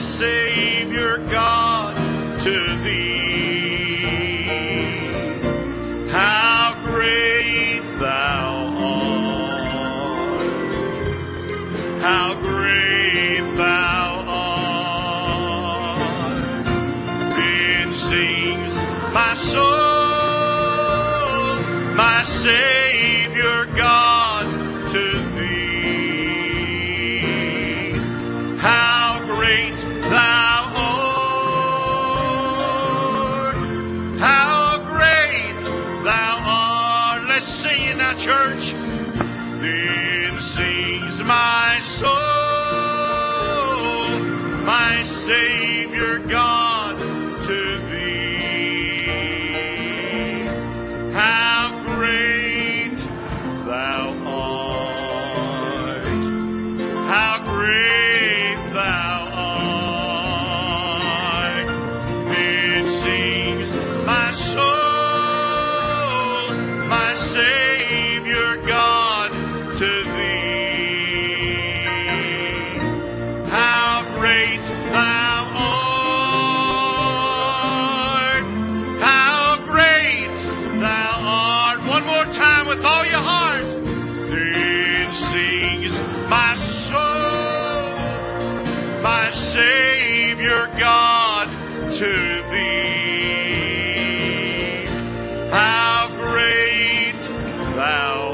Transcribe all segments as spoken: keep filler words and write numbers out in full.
Savior God, to thee. How great thou art. How great thou art. Then sings my soul, my Savior God, to thee. How great thou art. How great thou art. Let's sing it now, church. Then sings my soul, my Savior God, to thee. How great thou art. How great thou art. Then sings my soul, my Savior God, to thee. How great thou art. How great thou art. One more time with all your heart. Then sings my soul, my Savior God, to thee. How great thou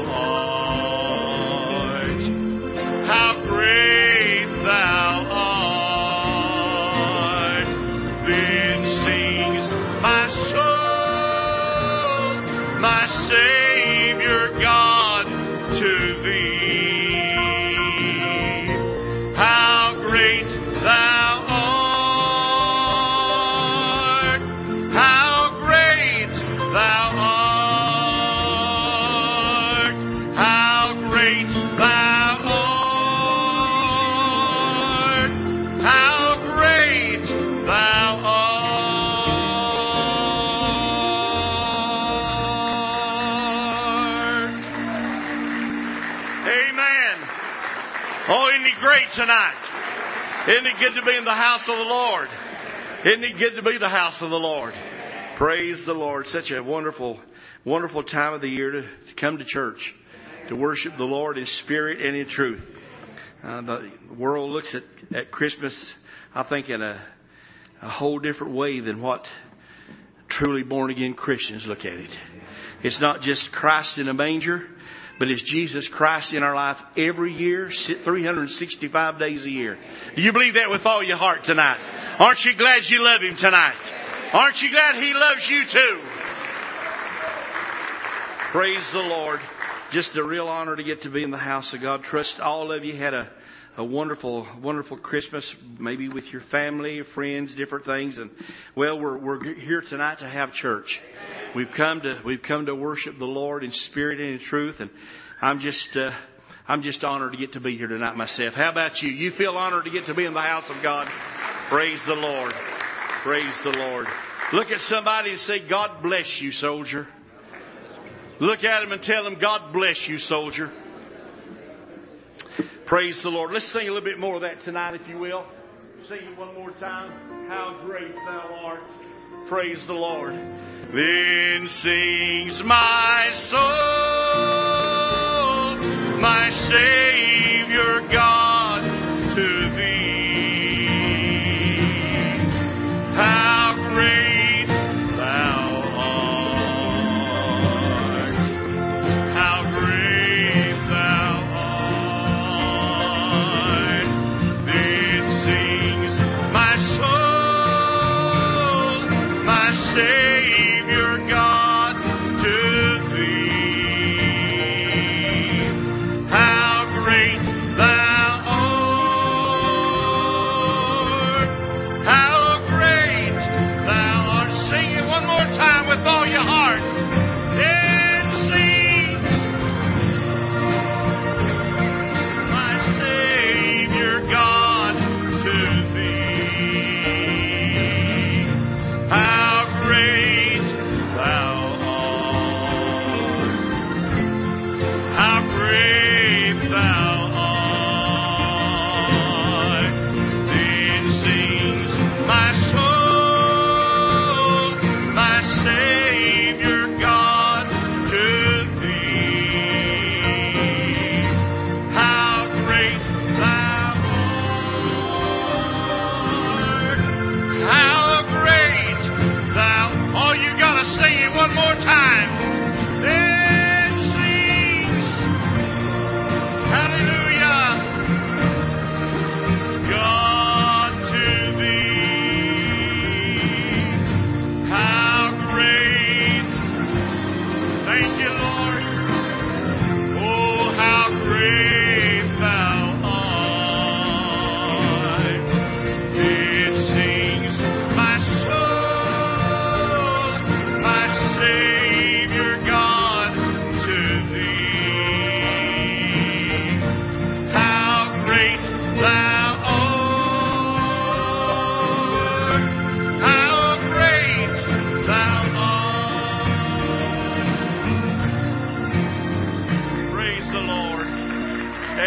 art. How great thou art. Then sings my soul, my Savior God, to thee. How great thou art. How great thou art. How great thou art. How great thou art. Amen. Oh, isn't he great tonight? Isn't it good to be in the house of the Lord? Isn't it good to be the house of the Lord? Praise the Lord. Such a wonderful, wonderful time of the year to, to come to church, to worship the Lord in spirit and in truth. Uh, the world looks at, at Christmas, I think, in a, a whole different way than what truly born again Christians look at it. It's not just Christ in a manger, but it's Jesus Christ in our life every year, three hundred sixty-five days a year. Do you believe that with all your heart tonight? Aren't you glad you love Him tonight? Aren't you glad He loves you too? Praise the Lord. Just a real honor to get to be in the house of God. Trust all of you had a, a wonderful, wonderful Christmas, maybe with your family, your friends, different things. And well, we're, we're here tonight to have church. We've come to, we've come to worship the Lord in spirit and in truth. And I'm just, uh, I'm just honored to get to be here tonight myself. How about you? You feel honored to get to be in the house of God? Praise the Lord. Praise the Lord. Look at somebody and say, God bless you, soldier. Look at him and tell him, God bless you, soldier. Praise the Lord. Let's sing a little bit more of that tonight, if you will. Sing it one more time. How great thou art. Praise the Lord. Then sings my soul, my Savior God, to thee. How great thou art. How great thou art. Then sings my soul, my Savior God, to thee. How great thou art. How great thou art. Sing it one more time with all your heart. Then sings my Savior God, to thee. How great thou art. How great thou art. Then sing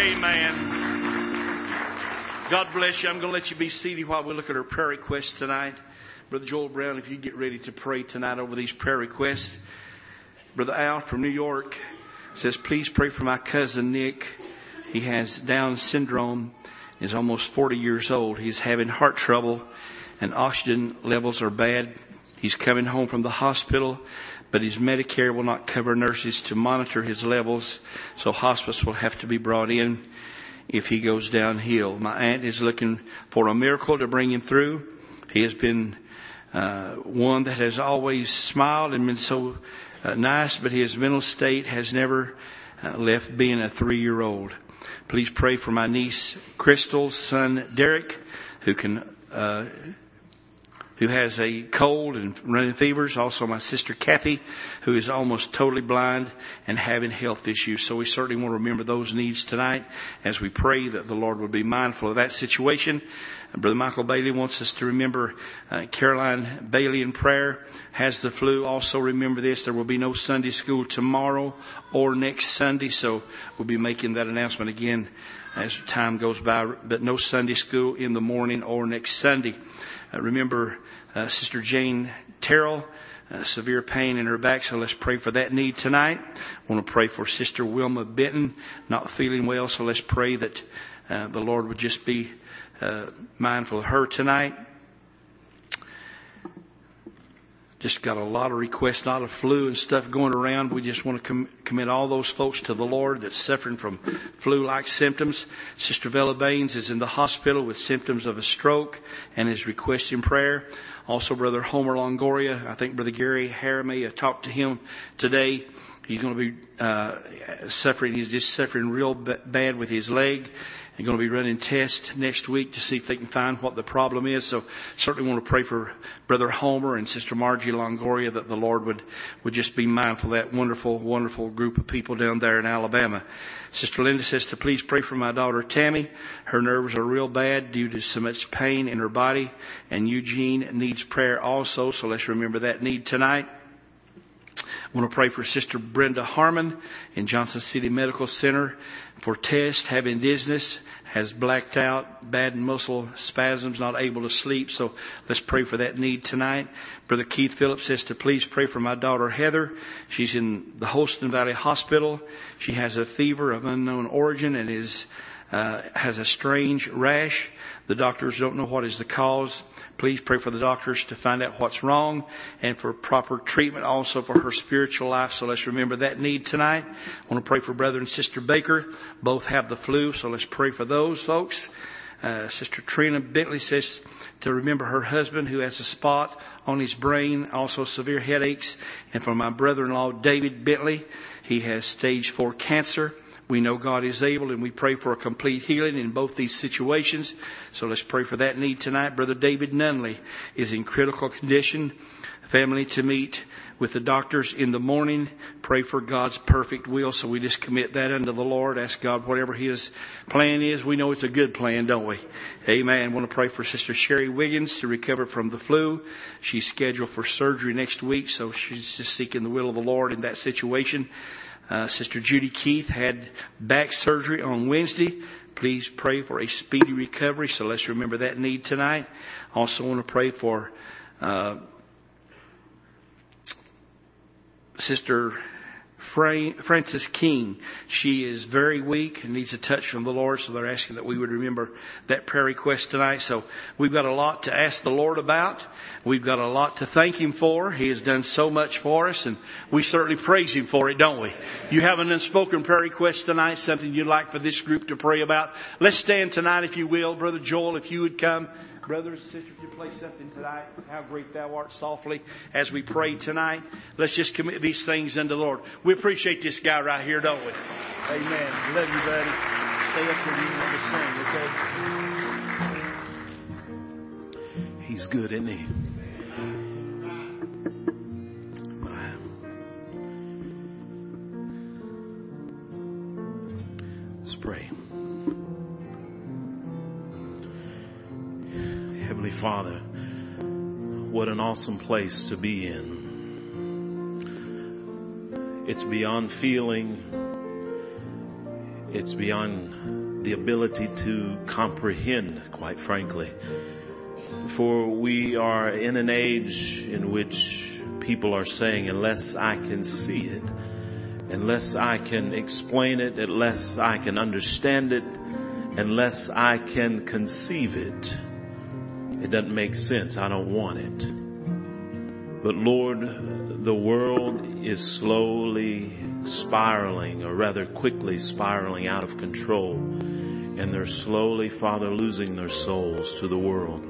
Amen. God bless you. I'm going to let you be seated while we look at our prayer requests tonight. Brother Joel Brown, if you get ready to pray tonight over these prayer requests. Brother Al from New York says, please pray for my cousin Nick. He has Down syndrome. He's almost forty years old. He's having heart trouble and oxygen levels are bad. He's coming home from the hospital, but his Medicare will not cover nurses to monitor his levels, so hospice will have to be brought in if he goes downhill. My aunt is looking for a miracle to bring him through. He has been uh, one that has always smiled and been so uh, nice, but his mental state has never uh, left being a three-year-old. Please pray for my niece Crystal's son Derek, who can uh, who has a cold and running fevers. Also my sister Kathy, who is almost totally blind and having health issues. So we certainly want to remember those needs tonight as we pray that the Lord would be mindful of that situation. Brother Michael Bailey wants us to remember uh, Caroline Bailey in prayer, has the flu. Also remember this, there will be no Sunday school tomorrow or next Sunday. So we'll be making that announcement again as time goes by, but no Sunday school in the morning or next Sunday. Uh, remember uh, Sister Jane Terrell, uh, severe pain in her back, so let's pray for that need tonight. I want to pray for Sister Wilma Benton, not feeling well, so let's pray that uh, the Lord would just be uh, mindful of her tonight. Just got a lot of requests, a lot of flu and stuff going around. We just want to com- commit all those folks to the Lord that's suffering from flu-like symptoms. Sister Vella Baines is in the hospital with symptoms of a stroke and is requesting prayer. Also, Brother Homer Longoria, I think Brother Gary Haramay, I talked to him today. He's going to be uh suffering. He's just suffering real b- bad with his leg. They're going to be running tests next week to see if they can find what the problem is. So certainly want to pray for Brother Homer and Sister Margie Longoria that the Lord would, would just be mindful of that wonderful, wonderful group of people down there in Alabama. Sister Linda says to please pray for my daughter Tammy. Her nerves are real bad due to so much pain in her body. And Eugene needs prayer also. So let's remember that need tonight. I want to pray for Sister Brenda Harmon in Johnson City Medical Center for tests, having dizziness, has blacked out, bad muscle spasms, not able to sleep. So let's pray for that need tonight. Brother Keith Phillips says to please pray for my daughter Heather. She's in the Holston Valley Hospital. She has a fever of unknown origin and is uh, has a strange rash. The doctors don't know what is the cause. Please pray for the doctors to find out what's wrong and for proper treatment also for her spiritual life. So let's remember that need tonight. I want to pray for Brother and Sister Baker. Both have the flu, so let's pray for those folks. Uh, Sister Trina Bentley says to remember her husband who has a spot on his brain, also severe headaches. And for my brother-in-law, David Bentley, he has stage four cancer. We know God is able, and we pray for a complete healing in both these situations. So let's pray for that need tonight. Brother David Nunley is in critical condition. Family to meet with the doctors in the morning. Pray for God's perfect will. So we just commit that unto the Lord. Ask God whatever His plan is. We know it's a good plan, don't we? Amen. I want to pray for Sister Sherry Wiggins to recover from the flu. She's scheduled for surgery next week, so she's just seeking the will of the Lord in that situation. Uh, Sister Judy Keith had back surgery on Wednesday. Please pray for a speedy recovery. So let's remember that need tonight. Also want to pray for uh, Sister Frances King. She is very weak and needs a touch from the Lord. So they're asking that we would remember that prayer request tonight. So we've got a lot to ask the Lord about. We've got a lot to thank Him for. He has done so much for us, and we certainly praise Him for it, don't we? You have an unspoken prayer request tonight, something you'd like for this group to pray about. Let's stand tonight, if you will. Brother Joel, if you would come. Brothers and sisters, if you play something tonight, How Great Thou Art, softly as we pray tonight. Let's just commit these things unto the Lord. We appreciate this guy right here, don't we? Amen. Love you, buddy. Stay up here and sing, okay? He's good, isn't He? Let's pray. Heavenly Father, what an awesome place to be in. It's beyond feeling. It's beyond the ability to comprehend, quite frankly. For we are in an age in which people are saying, unless I can see it, unless I can explain it, unless I can understand it, unless I can conceive it, it doesn't make sense. I don't want it. But Lord, the world is slowly spiraling, or rather quickly spiraling out of control. And they're slowly, Father, losing their souls to the world.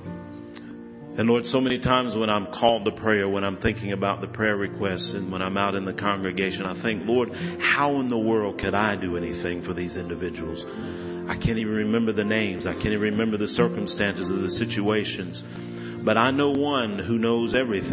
And Lord, so many times when I'm called to prayer, when I'm thinking about the prayer requests and when I'm out in the congregation, I think, Lord, how in the world could I do anything for these individuals? I can't even remember the names. I can't even remember the circumstances of the situations. But I know one who knows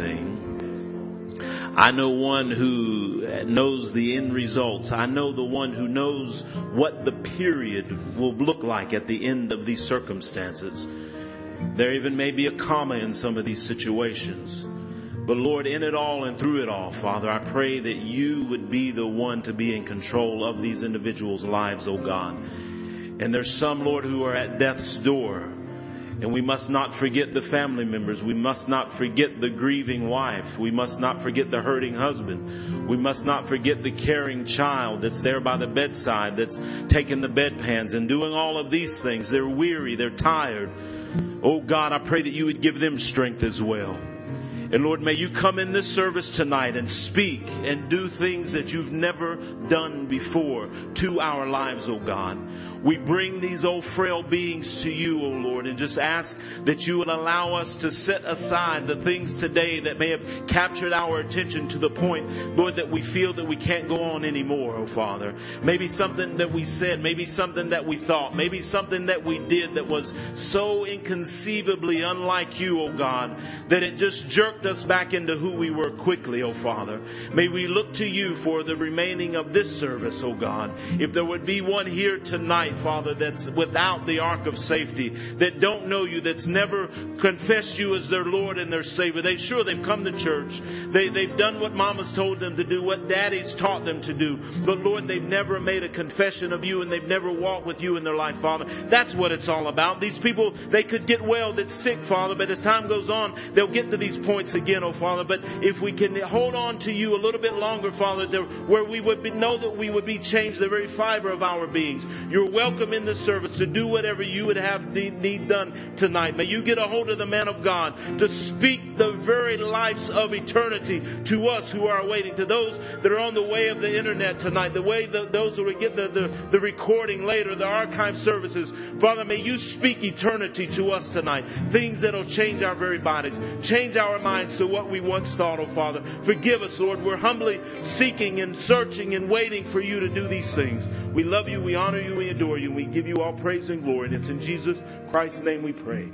everything. I know one who knows the end results. I know the one who knows what the period will look like at the end of these circumstances. There even may be a comma in some of these situations. But Lord, in it all and through it all, Father, I pray that you would be the one to be in control of these individuals' lives, oh God. And there's some, Lord, who are at death's door. And we must not forget the family members. We must not forget the grieving wife. We must not forget the hurting husband. We must not forget the caring child that's there by the bedside, that's taking the bedpans and doing all of these things. They're weary. They're tired. Oh God, I pray that you would give them strength as well. And Lord, may you come in this service tonight and speak and do things that you've never done before to our lives, oh God. We bring these old frail beings to you, O Lord, and just ask that you would allow us to set aside the things today that may have captured our attention to the point, Lord, that we feel that we can't go on anymore, oh Father. Maybe something that we said, maybe something that we thought, maybe something that we did that was so inconceivably unlike you, oh God, that it just jerked us back into who we were quickly, oh Father. May we look to you for the remaining of this service, oh God. If there would be one here tonight, Father, that's without the ark of safety, that don't know you, that's never confessed you as their Lord and their Savior. They sure they've come to church. They, they've done what mama's told them to do, what daddy's taught them to do. But Lord, they've never made a confession of you and they've never walked with you in their life, Father. That's what it's all about. These people, they could get well that's sick, Father, but as time goes on, they'll get to these points again, oh Father. But if we can hold on to you a little bit longer, Father, there, where we would be, know that we would be changed, the very fiber of our beings. You're welcome in this service to do whatever you would have need, need done tonight. May you get a hold of the man of God to speak the very lives of eternity to us who are waiting, to those that are on the way of the internet tonight, the way the, those who will get the, the, the recording later, the archive services. Father, may you speak eternity to us tonight. Things that will change our very bodies, change our minds to what we once thought, oh Father. Forgive us, Lord. We're humbly seeking and searching and waiting for you to do these things. We love you, we honor you, we adore you, and we give you all praise and glory. And it's in Jesus Christ's name we pray.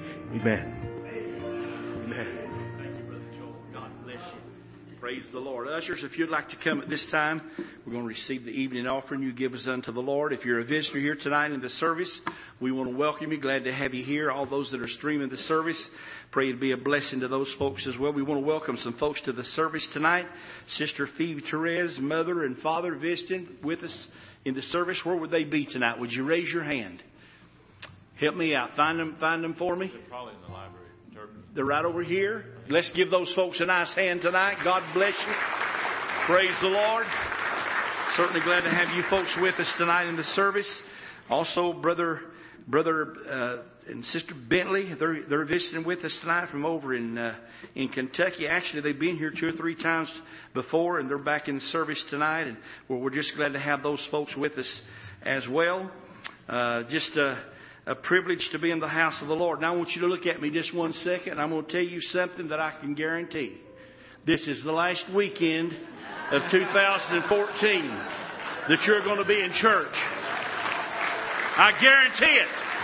Amen. Amen. Thank you, Brother Joel. God bless you. Praise the Lord. Ushers, if you'd like to come at this time, we're going to receive the evening offering you give us unto the Lord. If you're a visitor here tonight in the service, we want to welcome you. Glad to have you here. All those that are streaming the service, pray to be a blessing to those folks as well. We want to welcome some folks to the service tonight. Sister Phoebe Therese, mother and father visiting with us in the service. Where would they be tonight? Would you raise your hand? Help me out. Find them, find them for me. They're probably in the library. Turkey. They're right over here. Let's give those folks a nice hand tonight. God bless you. Praise the Lord. Certainly glad to have you folks with us tonight in the service. Also, brother, brother uh, and sister Bentley, they're they're visiting with us tonight from over in uh, in Kentucky. Actually, they've been here two or three times before, and they're back in the service tonight. And well, we're just glad to have those folks with us as well. Uh, just a, a privilege to be in the house of the Lord. Now I want you to look at me just one second, and I'm going to tell you something that I can guarantee. This is the last weekend of two thousand fourteen that you're going to be in church. I guarantee it.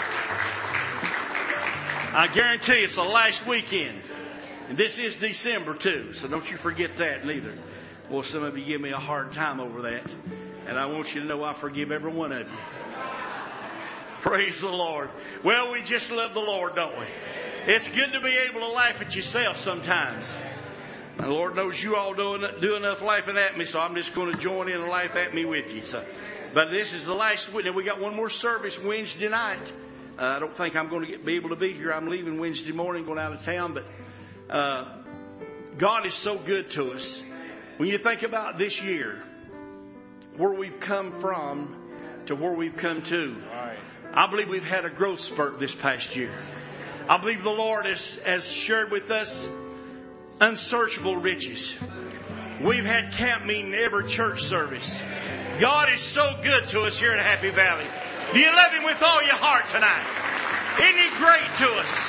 I guarantee it's the last weekend. And this is December too, so don't you forget that neither. Well, some of you give me a hard time over that. And I want you to know I forgive every one of you. Praise the Lord. Well, we just love the Lord, don't we? It's good to be able to laugh at yourself sometimes. The Lord knows you all do, do enough laughing at me, so I'm just going to join in and laugh at me with you. So But this is the last week. We got one more service Wednesday night. Uh, I don't think I'm going to get, be able to be here. I'm leaving Wednesday morning, going out of town. But uh, God is so good to us. When you think about this year, where we've come from to where we've come to, I believe we've had a growth spurt this past year. I believe the Lord has, has shared with us unsearchable riches. We've had camp meeting every church service. God is so good to us here at Happy Valley. Do you love Him with all your heart tonight? Isn't He great to us?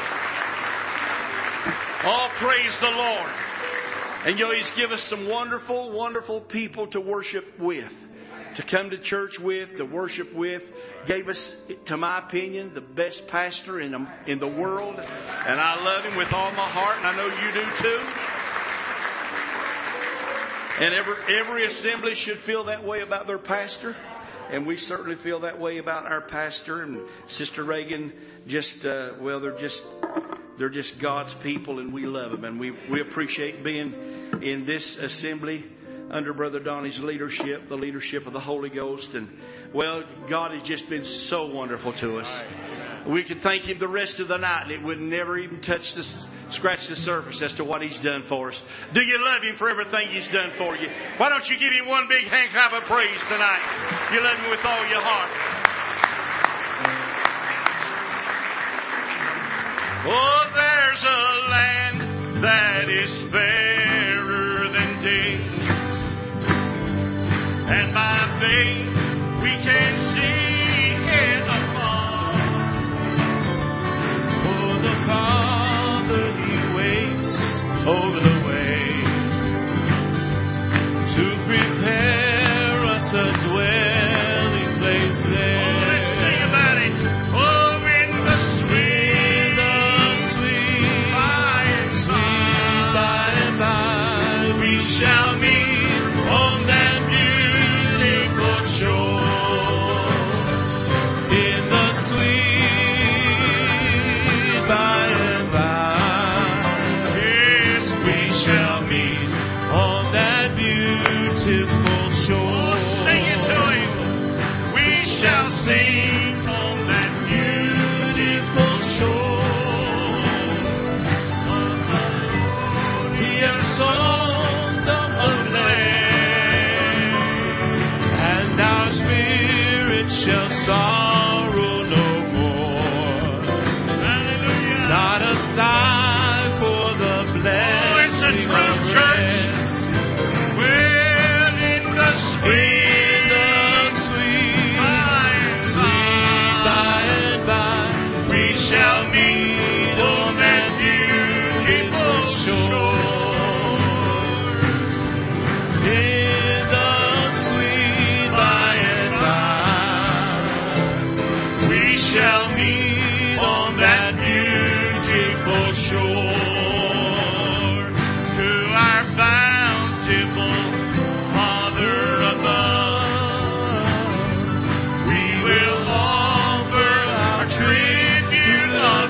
Oh, praise the Lord. And you know, He's given us some wonderful, wonderful people to worship with, to come to church with, to worship with. Gave us, to my opinion, the best pastor in the, in the world. And I love him with all my heart, and I know you do too. And every, every assembly should feel that way about their pastor. And we certainly feel that way about our pastor and Sister Reagan. Just, uh, well, they're just, they're just God's people, and we love them. And we, we appreciate being in this assembly under Brother Donnie's leadership, the leadership of the Holy Ghost. And, well, God has just been so wonderful to us. We could thank Him the rest of the night, and it would never even touch the, scratch the surface as to what He's done for us. Do you love Him for everything He's done for you? Why don't you give Him one big hand clap of praise tonight? You love Him with all your heart. Oh, there's a land that is fairer than day, and by faith we can see it afar. For the Father, He waits over the way to prepare us a dwelling place there. Oh, let's sing about it. Oh, in the sweet, the sweet, by and sweet by and by, we shall meet on that beautiful shore. In the sweet by and by, yes, we shall meet on that beautiful shore. oh, sing it to Him. We shall sing on that Beautiful shore. Hear songs of the land, and our spirit shall sorrow no more. hallelujah. Not a sigh for the Oh, it's a blessing true of church. rest. Well, in the sweet, In the sweet, by and sweet by and by, we shall meet on that beautiful shore. In the sweet by and by, we shall meet on that beautiful shore. to our bountiful Father above, We will offer our tribute of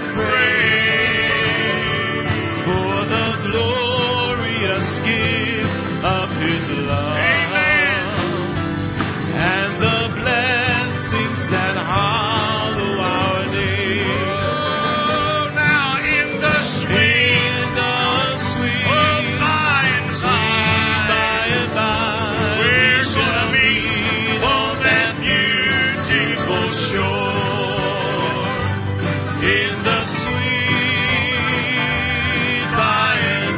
praise for the glorious gift of His love. Amen. And the blessings that hallow our days. oh, now in the sweet, In the sweet, oh, by and sweet by, by and by, we're we shall gonna meet meet on that beautiful shore. In the sweet by and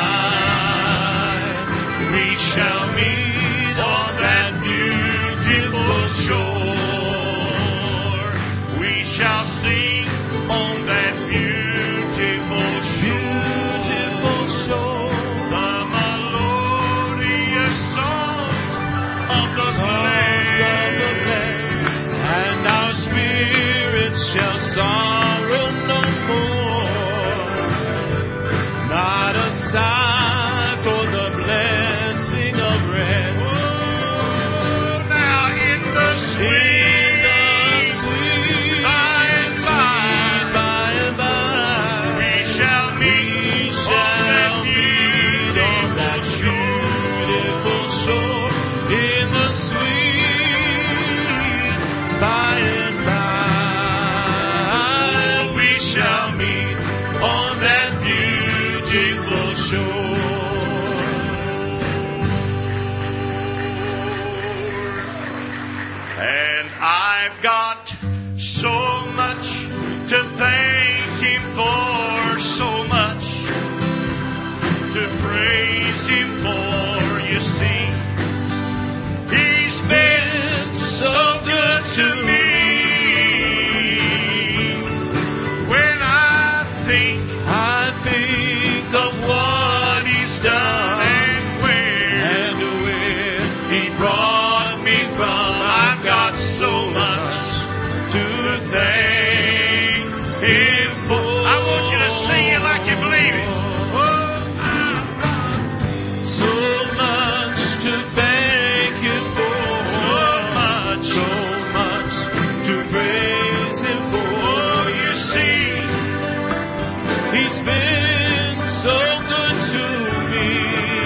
by, we shall meet on that beautiful shore. we shall sing on that beautiful shore, Beautiful shore. the melodious songs of the Songs of the blessed. blessed, and our spirits shall sorrow no more. Not a sigh for the blessing of rest. Oh, now in the sweet, In the sweet by and sweet by, by and by, we shall we meet shall on that meet on that beautiful shore. beautiful shore. In the sweet And I've got so much to thank Him for, so much to praise Him for. You see, He's been so good to me. When I think, I think of what He's done and where, and where He brought me from. I've got so much to thank Him for. I want you to sing it like you believe it. Oh, I've got so much to thank Him for. So much, so much to praise Him for. Oh, you see, He's been so good to me.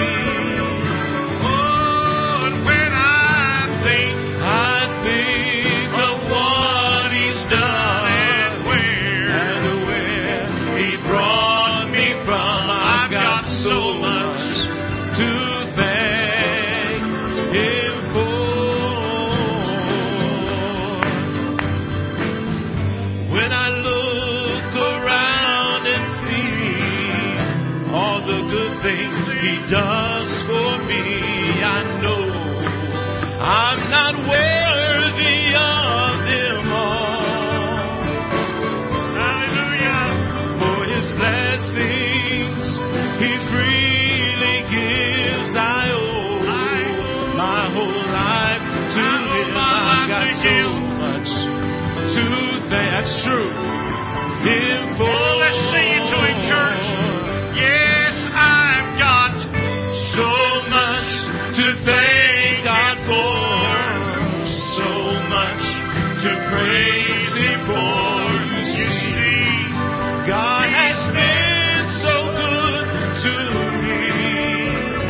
Oh, and when I think, I think of what He's done and where, and where He brought me from, I've got so much to thank Him for. When I look around and see all the good things He does for me, I know I'm not worthy of them all. Hallelujah. For His blessings He freely gives, I owe my whole life to Him. I've got so much to thank. That's true. Him for. Oh, let's sing it to Him, church. Yes, I've got so much to thank God for, so much to praise Him for. You see, God has been so good to me.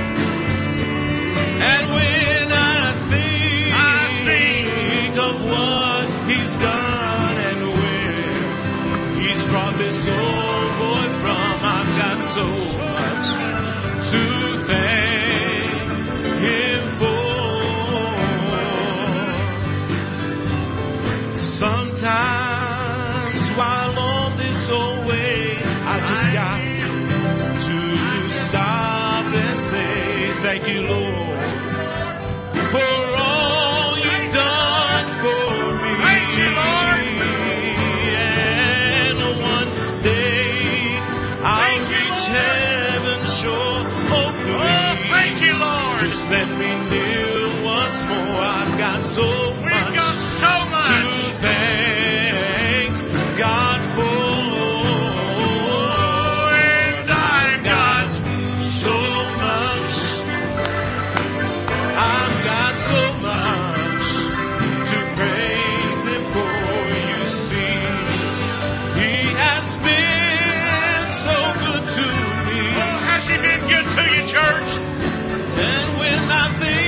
And when I think, I think of what He's done and where He's brought this old boy from, I've got so much to thank Him for. Sometimes while on this old way, I just got to stop and say, thank you, Lord, for all You've done for me. Thank you, Lord. And one day I'll reach heaven's shore. Oh, thank you, Lord. Just let me kneel once more. I've got so much, We've got so much to thank God for. And I've got so much. I've got so much to praise Him for. You see, He has been so good to me. Oh, has He been good to you, church? And when I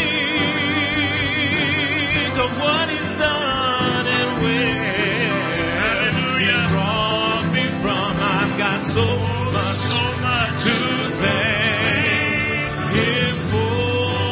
think of what He's done and where, hallelujah, He brought me from, I've got so much, so much to thank Him for.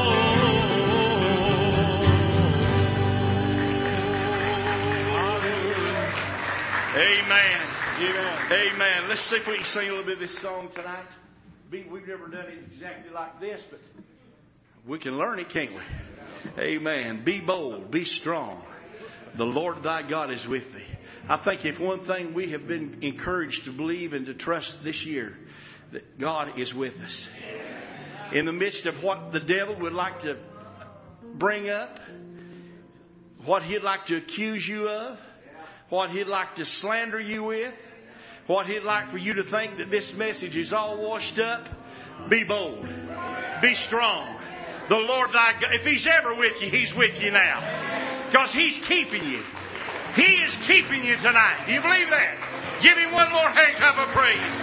Amen. Amen. Amen. Let's see if we can sing a little bit of this song tonight. We've never done it exactly like this, but we can learn it, can't we? Amen. Be bold. Be strong. The Lord thy God is with thee. I think if one thing we have been encouraged to believe and to trust this year, that God is with us. In the midst of what the devil would like to bring up, what he'd like to accuse you of, what he'd like to slander you with, what he'd like for you to think that this message is all washed up, be bold. Be strong. The Lord thy God, if He's ever with you, He's with you now. Because He's keeping you. He is keeping you tonight. Do you believe that? Give Him one more hand clap of praise.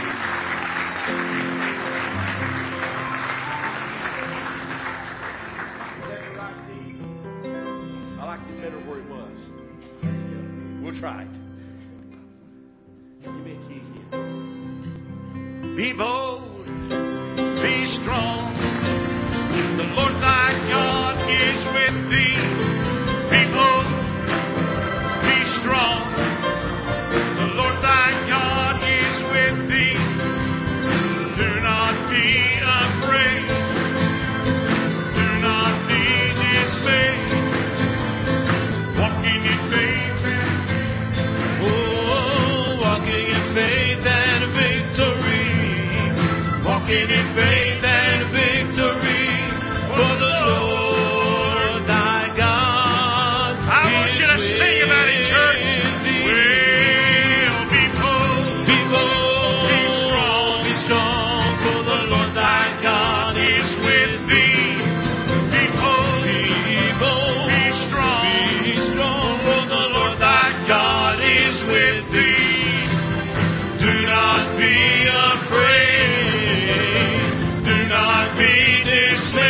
I like it better where it was. We'll try it. Give me a key again. Be bold, be strong. The Lord thy God is with thee. Be bold. walking in faith and victory, for the Lord thy God. I want you to sing about it, church. Well, be bold, be bold, be strong, be strong, for the Lord thy God is with thee. Be bold, be bold, be strong, be strong, for the Lord thy God is with thee. Do not be afraid, do not be dismayed,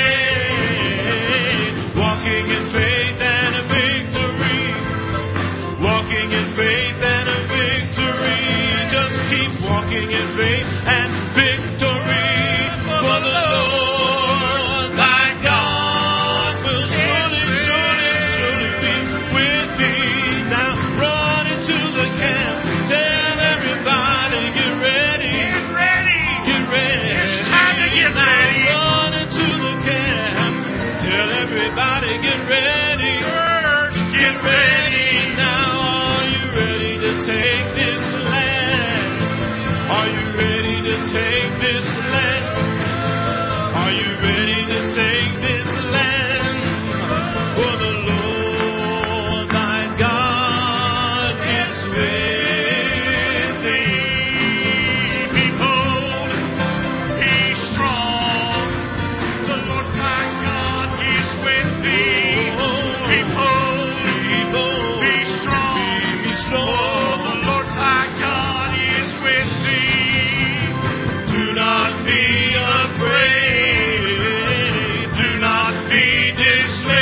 walking in faith and a victory, walking in faith and a victory, just keep walking in faith and victory, for the Lord thy God will surely, surely, surely be with thee. Now run into the camp, tell everybody, get ready, get ready, get ready. It's time to get now ready. run into the camp, tell everybody, get ready, Church, get ready. Now are you ready to take this land? Are you ready to take this land? Are you ready to take this land? For the Lord thy God is with thee. be bold, be strong. The Lord thy God is with thee. Be bold, Be bold, be strong. be strong. Oh, the Lord thy God is with thee. Do not be afraid. Do not be dismayed.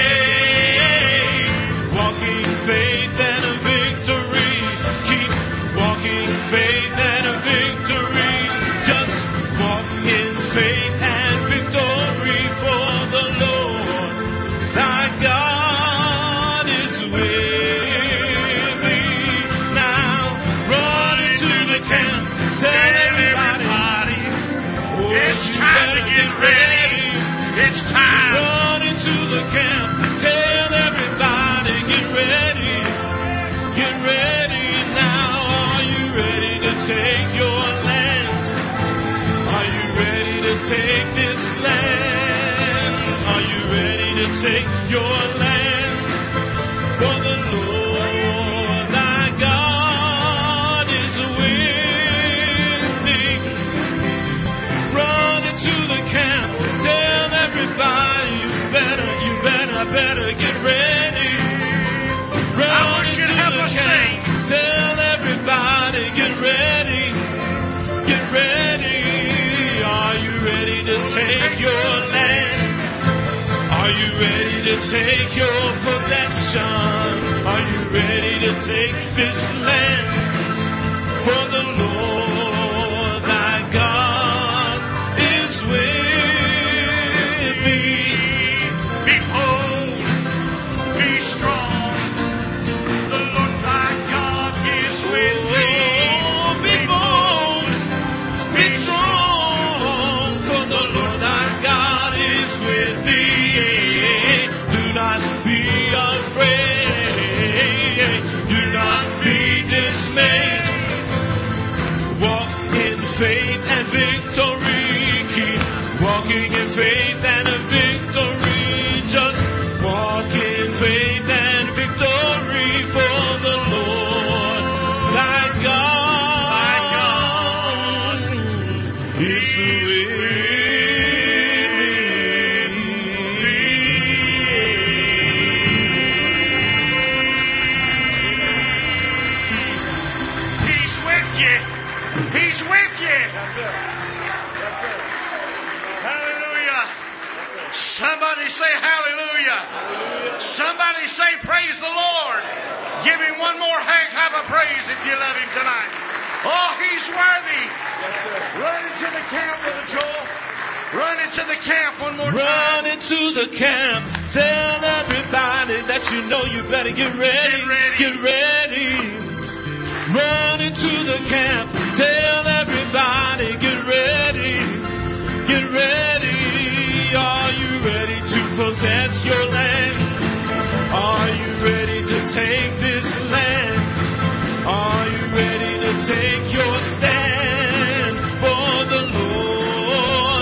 Walking faith and a victory. Keep walking faith and a victory. Just walk in faith and victory, for the Lord thy God is with thee. Now run into the camp. Tell everybody. Oh, It's you time to better get ready. It's time. Run into the camp. Tell everybody, get ready. Get ready now. Are you ready to take your land? Are you ready to take this land? Are you ready to take your land? For the Lord thy God is with thee. Run into the camp. Tell everybody, you better, you better, better get ready. Run I want you to into help the us camp. Tell everybody, get ready. Get ready. Are you ready to take your land? Are you ready to take your possession? Are you ready to take this land? For the Lord thy God is with thee. Be bold, be strong. The Lord thy God is with thee. Oh, be bold, be strong, for the Lord thy God is with thee. Do not be afraid, do not be dismayed. Walk in faith and victory. Keep walking in faith and a victory. Just walk in faith and victory, for the Lord thy God is with He's with you. He's with you. Yes, sir. Yes, sir. Hallelujah. Somebody say hallelujah. Hallelujah. Somebody say praise the Lord. Give him one more hand clap of praise if you love him tonight. Oh, he's worthy. Yes, sir. Run into the camp, Brother Joel. Run into the camp one more time. Run into the camp. Tell everybody that you know you better get ready. Get ready. Get ready. Run into the camp. Tell everybody, get ready. Get ready. Are you ready to possess your land? Are you ready to take this land? Are you ready to take your stand for the Lord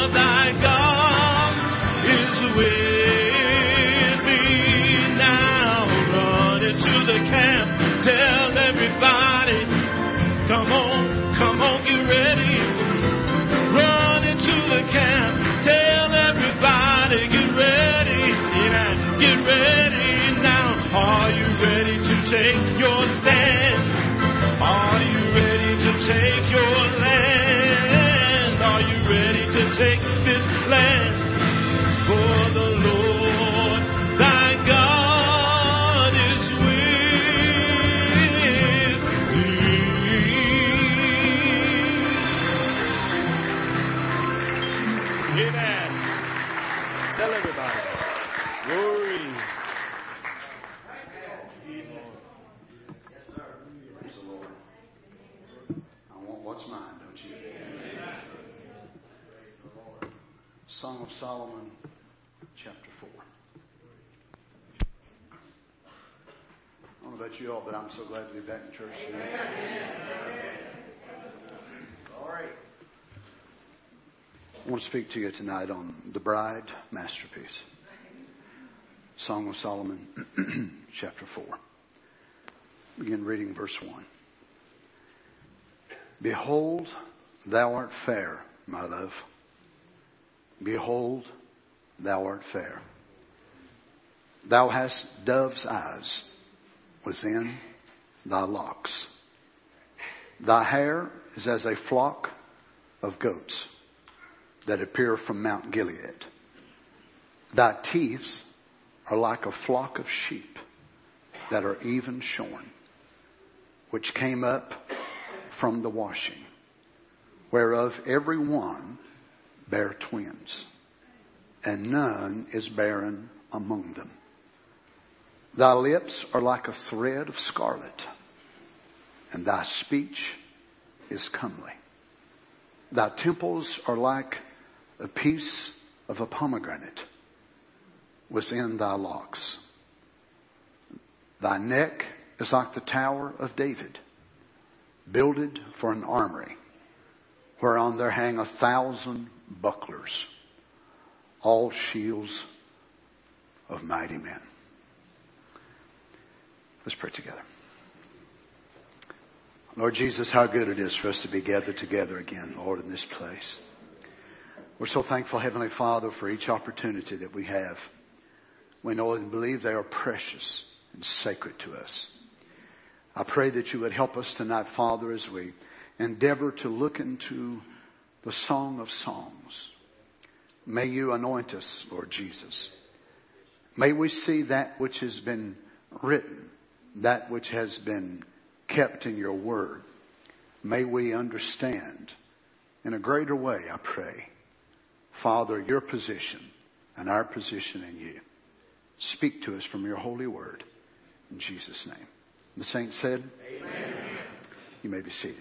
into the camp. Tell everybody, come on, come on, get ready. Run into the camp. Tell everybody, get ready. Yeah, get ready now. Are you ready to take your stand? Are you ready to take your land? Are you ready to take this land? For the Lord thy God is with thee. Amen. Tell everybody. Glory. What's mine, don't you? Song of Solomon, chapter four. I don't know about you all, but I'm so glad to be back in church today. I want to speak to you tonight on the bride masterpiece. Song of Solomon, chapter four. Begin reading verse one. Behold, thou art fair, my love. Behold, thou art fair. Thou hast dove's eyes within thy locks. Thy hair is as a flock of goats that appear from Mount Gilead. Thy teeth are like a flock of sheep that are even shorn, which came up from the washing, whereof every one bare twins, and none is barren among them. Thy lips are like a thread of scarlet, and thy speech is comely. Thy temples are like a piece of a pomegranate within thy locks. Thy neck is like the tower of David, builded for an armory, whereon there hang a thousand bucklers, all shields of mighty men. Let's pray together. Lord Jesus, how good it is for us to be gathered together again, Lord, in this place. We're so thankful, Heavenly Father, for each opportunity that we have. We know and believe they are precious and sacred to us. I pray that you would help us tonight, Father, as we endeavor to look into the Song of Songs. May you anoint us, Lord Jesus. May we see that which has been written, that which has been kept in your word. May we understand in a greater way, I pray, Father, your position and our position in you. Speak to us from your holy word. In Jesus' name. The saints said, amen. You may be seated.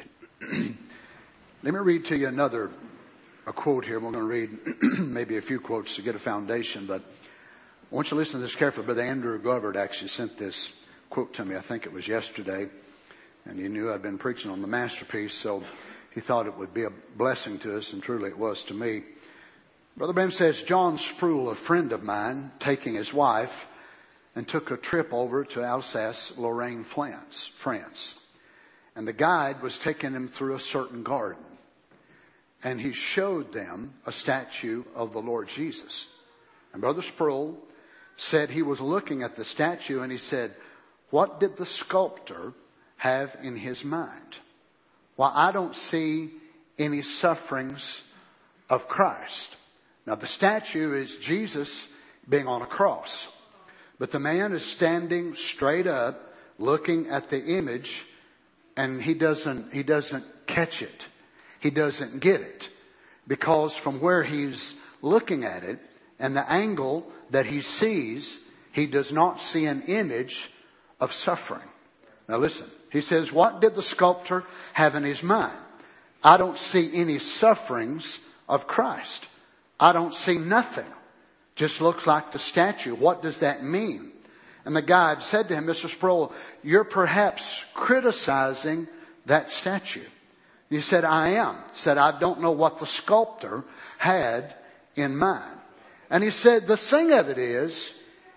Let me read to you another a quote here. We're going to read maybe a few quotes to get a foundation, but I want you to listen to this carefully. Brother Andrew Govert actually sent this quote to me. I think it was yesterday, and he knew I'd been preaching on the masterpiece, so he thought it would be a blessing to us, and truly it was to me. Brother Branham says, John Sproul, a friend of mine, taking his wife, and took a trip over to Alsace-Lorraine, France, France. And the guide was taking them through a certain garden. And he showed them a statue of the Lord Jesus. And Brother Sproul said he was looking at the statue and he said, what did the sculptor have in his mind? Well, I don't see any sufferings of Christ. Now, the statue is Jesus being on a cross. But the man is standing straight up, looking at the image, and he doesn't, he doesn't catch it. He doesn't get it. Because from where he's looking at it, and the angle that he sees, he does not see an image of suffering. Now listen, he says, what did the sculptor have in his mind? I don't see any sufferings of Christ. I don't see nothing. Just looks like the statue. What does that mean? And the guide said to him, Mister Sproul, you're perhaps criticizing that statue. He said, I am. He said, I don't know what the sculptor had in mind. And he said, the thing of it is,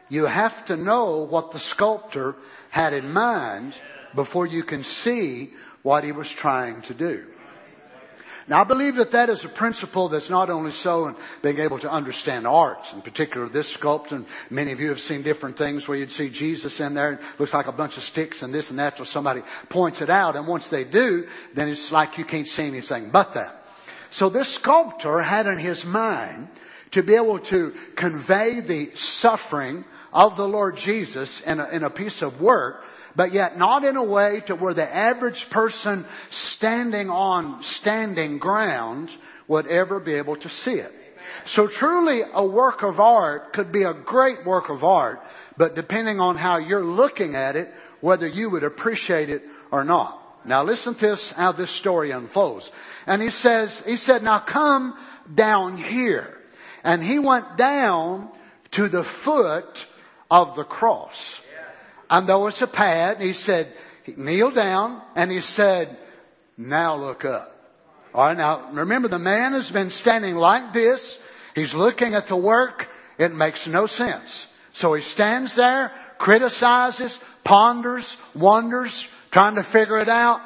You have to know what the sculptor had in mind before you can see what he was trying to do. Now, I believe that that is a principle that's not only so in being able to understand arts, in particular this sculpture. And many of you have seen different things where you'd see Jesus in there. It looks like a bunch of sticks and this and that till somebody points it out. And once they do, then it's like you can't see anything but that. So this sculptor had in his mind to be able to convey the suffering of the Lord Jesus in a, in a piece of work, but yet not in a way to where the average person standing on standing ground would ever be able to see it. So truly a work of art could be a great work of art, but depending on how you're looking at it, whether you would appreciate it or not. Now listen to this, how this story unfolds. And he says, he said, now come down here. And he went down to the foot of the cross. And there was a pad, and he said, he kneeled down, and he said, now look up. All right, now remember the man has been standing like this. He's looking at the work. It makes no sense. So he stands there, criticizes, ponders, wonders, trying to figure it out.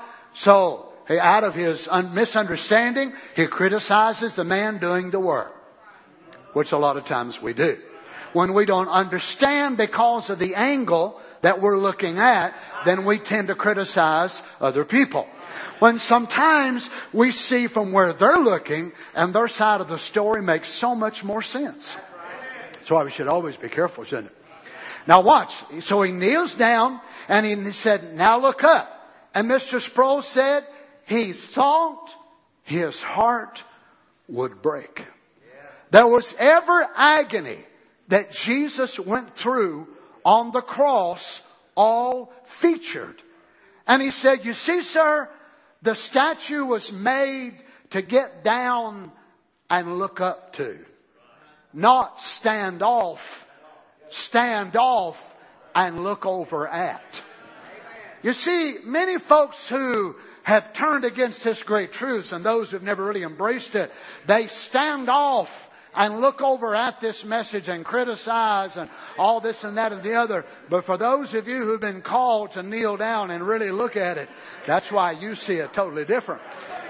So out of his misunderstanding, he criticizes the man doing the work, which a lot of times we do. When we don't understand because of the angle that we're looking at, then we tend to criticize other people. When sometimes we see from where they're looking and their side of the story makes so much more sense. That's why we should always be careful, shouldn't it? Now watch. So he kneels down and he said, now look up. And Mister Sproul said he thought his heart would break. There was ever agony that Jesus went through on the cross, all featured. And he said, you see, sir, the statue was made to get down and look up to. Not stand off, stand off and look over at. You see, many folks who have turned against this great truth and those who've never really embraced it, they stand off and look over at this message and criticize and all this and that and the other. But for those of you who've been called to kneel down and really look at it, that's why you see it totally different.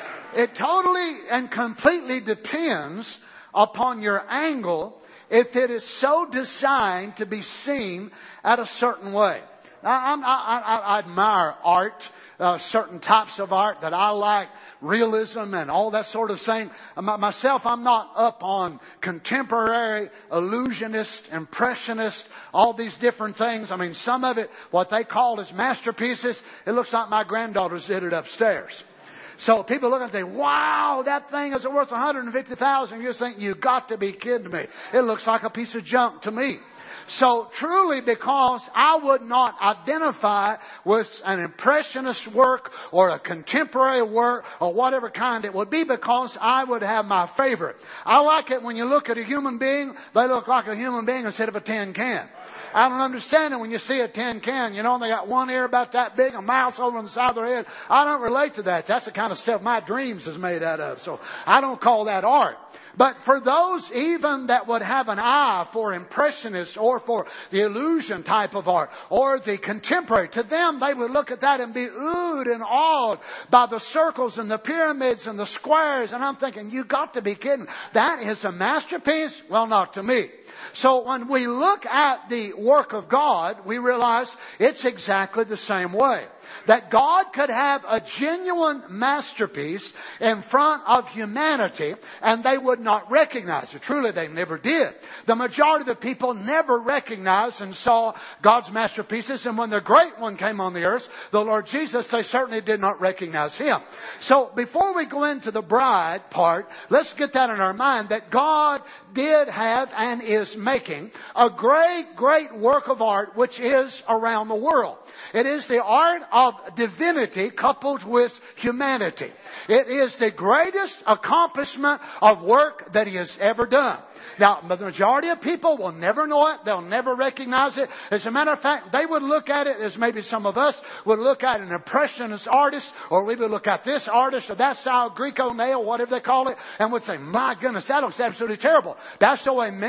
It totally and completely depends upon your angle if it is so designed to be seen at a certain way. Now, I'm, I, I, I admire art. Uh, certain types of art that I like, realism and all that sort of thing. Myself, I'm not up on contemporary, illusionist, impressionist, all these different things. I mean, some of it, what they call as masterpieces, it looks like my granddaughters did it upstairs. So people look and say, wow, that thing is worth one hundred fifty thousand dollars. You're thinking, you got to be kidding me. It looks like a piece of junk to me. So truly, because I would not identify with an impressionist work or a contemporary work or whatever kind it would be, because I would have my favorite. I like it when you look at a human being, they look like a human being instead of a tin can. I don't understand it when you see a tin can, you know, and they got one ear about that big, a mouth over on the side of their head. I don't relate to that. That's the kind of stuff my dreams is made out of. So I don't call that art. But for those even that would have an eye for impressionist or for the illusion type of art or the contemporary, to them they would look at that and be oohed and awed by the circles and the pyramids and the squares. And I'm thinking, you got to be kidding. That is a masterpiece? Well, not to me. So when we look at the work of God, we realize it's exactly the same way. That God could have a genuine masterpiece in front of humanity and they would not recognize it. Truly, they never did. The majority of the people never recognized and saw God's masterpieces. And when the great one came on the earth, the Lord Jesus, they certainly did not recognize Him. So before we go into the bride part, let's get that in our mind that God did have and is making a great, great work of art which is around the world. It is the art of divinity coupled with humanity. It is the greatest accomplishment of work that He has ever done. Now, the majority of people will never know it. They'll never recognize it. As a matter of fact, they would look at it as maybe some of us would look at an impressionist artist, or we would look at this artist or that style, Greco nail, whatever they call it, and would say, my goodness, that looks absolutely terrible. That's the way many folks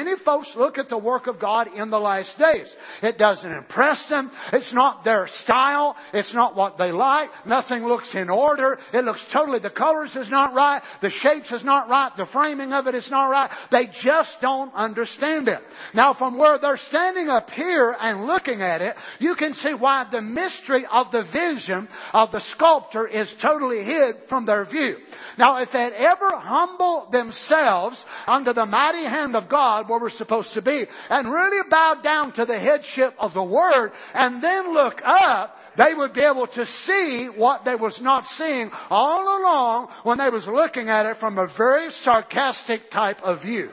folks look at the work of God in the last days. It doesn't impress them. It's not their style. It's not what they like. Nothing looks in order. It looks totally, the colors is not right. The shapes is not right. The framing of it is not right. They just don't understand it. Now, from where they're standing up here and looking at it, you can see why the mystery of the vision of the sculptor is totally hid from their view. Now, if they'd ever humble themselves under the mighty hand of God where we're supposed to be and really bow down to the headship of the Word and then look up, they would be able to see what they was not seeing all along when they was looking at it from a very sarcastic type of view.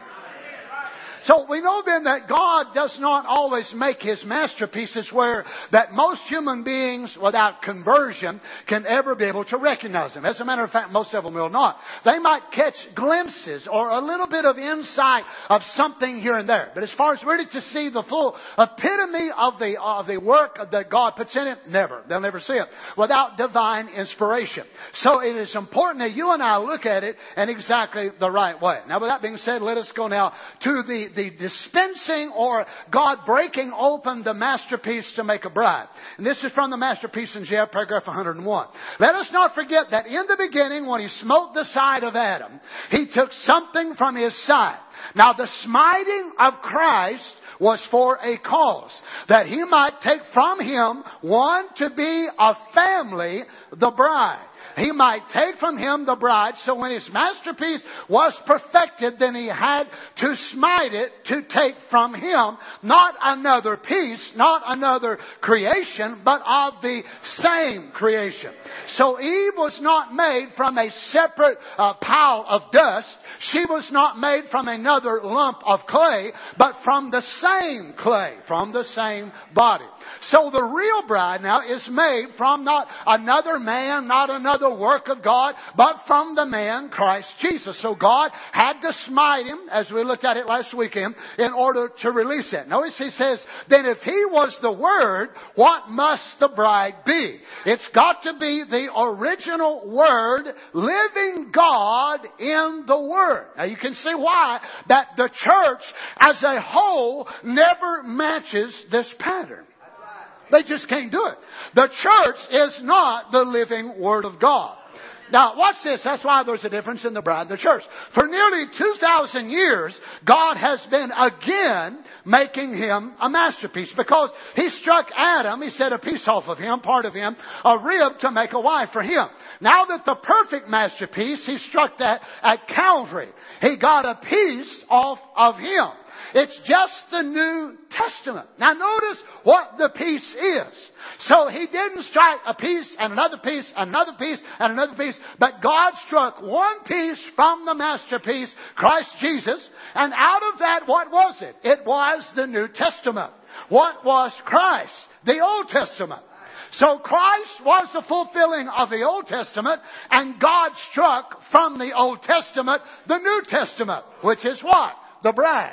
So we know then that God does not always make His masterpieces where that most human beings without conversion can ever be able to recognize them. As a matter of fact, most of them will not. They might catch glimpses or a little bit of insight of something here and there. But as far as really to see the full epitome of the, of the work that God puts in it, never. They'll never see it without divine inspiration. So it is important that you and I look at it in exactly the right way. Now, with that being said, let us go now to the the dispensing or God breaking open the masterpiece to make a bride. And this is from the Masterpiece in J, paragraph one hundred one. Let us not forget that in the beginning, when He smote the side of Adam, He took something from his side. Now, the smiting of Christ was for a cause, that He might take from him one to be a family, the bride. He might take from him the bride. So when His masterpiece was perfected, then He had to smite it to take from him not another piece, not another creation, but of the same creation. So Eve was not made from a separate uh, pile of dust. She was not made from another lump of clay, but from the same clay, from the same body. So the real bride now is made from not another man, not another work of God, but from the man Christ Jesus. So God had to smite him, as we looked at it last weekend, in order to release it. Notice He says, then if He was the Word, what must the bride be? It's got to be the original Word, living God in the Word. Now you can see why that the church as a whole never matches this pattern. They just can't do it. The church is not the living Word of God. Now, watch this. That's why there's a difference in the bride and the church. For nearly two thousand years, God has been again making him a masterpiece. Because He struck Adam, He set a piece off of him, part of him, a rib to make a wife for him. Now that the perfect masterpiece, He struck that at Calvary. He got a piece off of him. It's just the New Testament. Now notice what the piece is. So He didn't strike a piece and another piece, another piece and another piece, but God struck one piece from the masterpiece, Christ Jesus, and out of that, what was it? It was the New Testament. What was Christ? The Old Testament. So Christ was the fulfilling of the Old Testament, and God struck from the Old Testament the New Testament, which is what? The bride.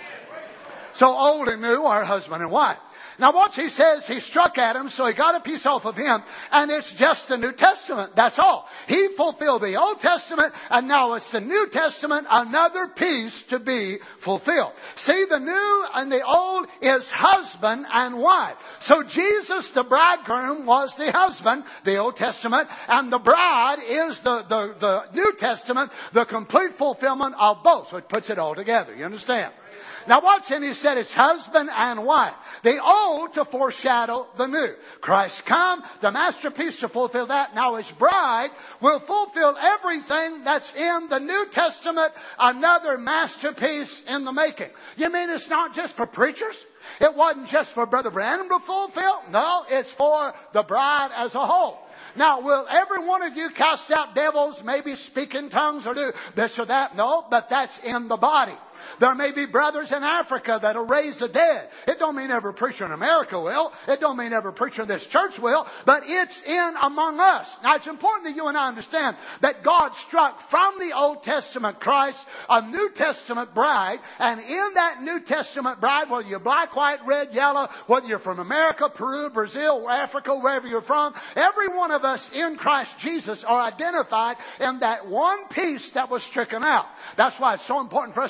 So old and new are husband and wife. Now watch, He says He struck Adam, so He got a piece off of him, and it's just the New Testament. That's all. He fulfilled the Old Testament, and now it's the New Testament, another piece to be fulfilled. See, the new and the old is husband and wife. So Jesus, the bridegroom, was the husband, the Old Testament, and the bride is the, the, the New Testament, the complete fulfillment of both. So it puts it all together. You understand? Now watch, and He said it's husband and wife. The old to foreshadow the new. Christ come, the masterpiece to fulfill that. Now His bride will fulfill everything that's in the New Testament, another masterpiece in the making. You mean it's not just for preachers? It wasn't just for Brother Branham to fulfill? No, it's for the bride as a whole. Now, will every one of you cast out devils, maybe speak in tongues or do this or that? No, but that's in the body. There may be brothers in Africa that'll raise the dead. It don't mean every preacher in America will. It don't mean every preacher in this church will. But it's in among us. Now it's important that you and I understand that God struck from the Old Testament Christ a New Testament bride. And in that New Testament bride, whether you're black, white, red, yellow, whether you're from America, Peru, Brazil, Africa, wherever you're from, every one of us in Christ Jesus are identified in that one piece that was stricken out. That's why it's so important for us to know that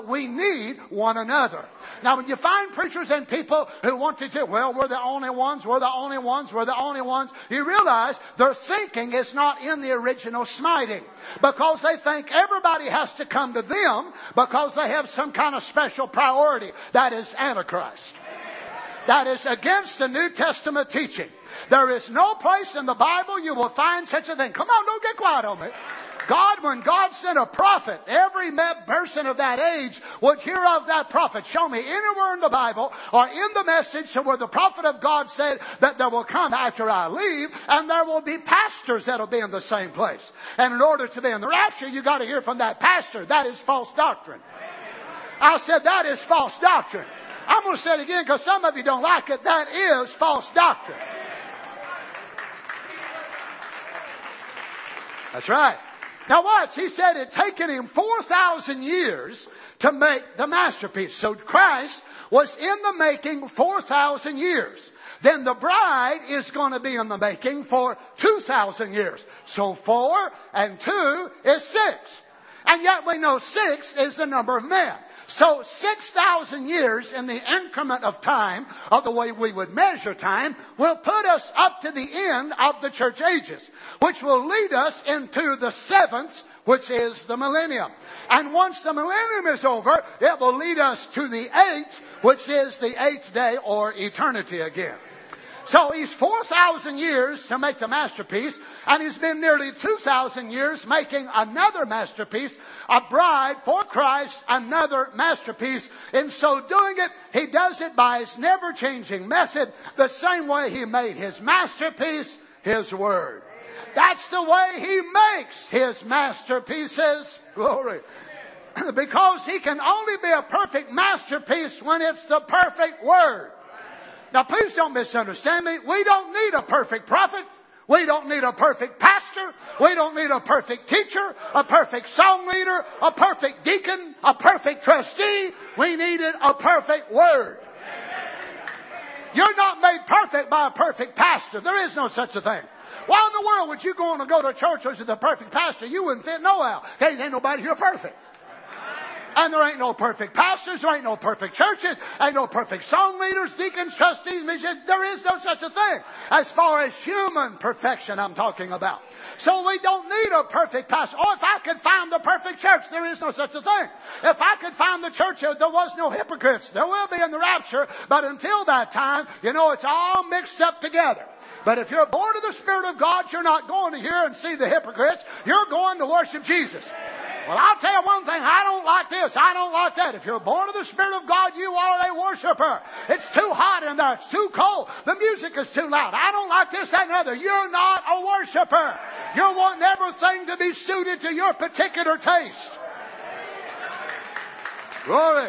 but we need one another. Now, when you find preachers and people who want to say, well, we're the only ones, we're the only ones, we're the only ones, you realize their thinking is not in the original smiting. Because they think everybody has to come to them because they have some kind of special priority. That is Antichrist. That is against the New Testament teaching. There is no place in the Bible you will find such a thing. Come on, don't get quiet on me. God, when God sent a prophet, every person of that age would hear of that prophet. Show me anywhere in the Bible or in the message where the prophet of God said that there will come after I leave, and there will be pastors that will be in the same place. And in order to be in the rapture, you got to hear from that pastor. That is false doctrine. I said that is false doctrine. I'm going to say it again because some of you don't like it. That is false doctrine. That's right. Now watch, he said it taken him four thousand years to make the masterpiece. So Christ was in the making four thousand years. Then the bride is going to be in the making for two thousand years. So four and two is six. And yet we know six is the number of men. So six thousand years in the increment of time, of the way we would measure time, will put us up to the end of the church ages, which will lead us into the seventh, which is the millennium. And once the millennium is over, it will lead us to the eighth, which is the eighth day or eternity again. So he's four thousand years to make the masterpiece, and he's been nearly two thousand years making another masterpiece, a bride for Christ, another masterpiece. In so doing it, he does it by his never-changing method, the same way he made his masterpiece, his word. That's the way he makes his masterpieces. Glory. Because he can only be a perfect masterpiece when it's the perfect word. Now, please don't misunderstand me. We don't need a perfect prophet. We don't need a perfect pastor. We don't need a perfect teacher, a perfect song leader, a perfect deacon, a perfect trustee. We needed a perfect word. You're not made perfect by a perfect pastor. There is no such a thing. Why in the world would you go on and go to a church which is the perfect pastor? You wouldn't fit nowhere. Hey, ain't nobody here perfect. And there ain't no perfect pastors, there ain't no perfect churches, ain't no perfect song leaders, deacons, trustees, missionaries. There is no such a thing. As far as human perfection I'm talking about. So we don't need a perfect pastor. Oh, if I could find the perfect church, there is no such a thing. If I could find the church there was no hypocrites, there will be in the rapture. But until that time, you know, it's all mixed up together. But if you're born of the Spirit of God, you're not going to hear and see the hypocrites. You're going to worship Jesus. Well, I'll tell you one thing. I don't like this. I don't like that. If you're born of the Spirit of God, you are a worshiper. It's too hot in there. It's too cold. The music is too loud. I don't like this, that, and other. You're not a worshiper. You're wanting everything to be suited to your particular taste. Glory.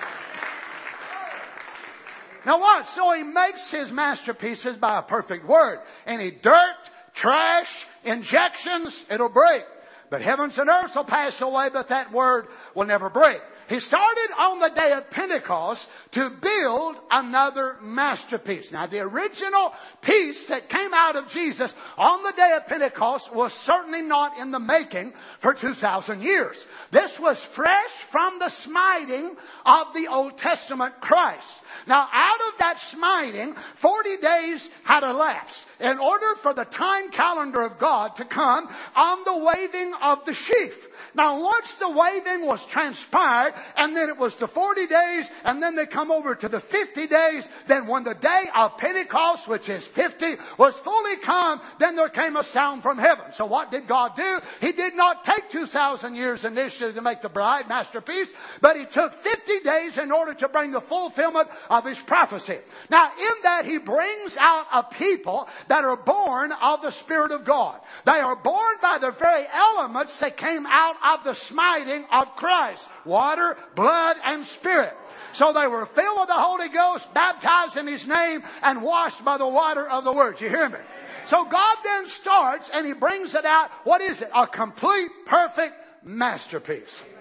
Now what? So he makes his masterpieces by a perfect word. Any dirt, trash, injections, it'll break. But heavens and earth will pass away, but that word will never break. He started on the day of Pentecost to build another masterpiece. Now, the original piece that came out of Jesus on the day of Pentecost was certainly not in the making for two thousand years. This was fresh from the smiting of the Old Testament Christ. Now, out of that smiting, forty days had elapsed in order for the time calendar of God to come on the waving of the sheaf. Now, once the waving was transpired, and then it was the forty days, and then they come over to the fifty days, then when the day of Pentecost, which is fifty, was fully come, then there came a sound from heaven. So what did God do? He did not take two thousand years initially to make the bride masterpiece, but he took fifty days in order to bring the fulfillment of his prophecy. Now, in that, he brings out a people that are born of the Spirit of God. They are born by the very elements that came out of the smiting of Christ. Water, blood, and Spirit. So they were filled with the Holy Ghost, baptized in His name, and washed by the water of the Word. You hear me? So God then starts and He brings it out. What is it? A complete, perfect masterpiece.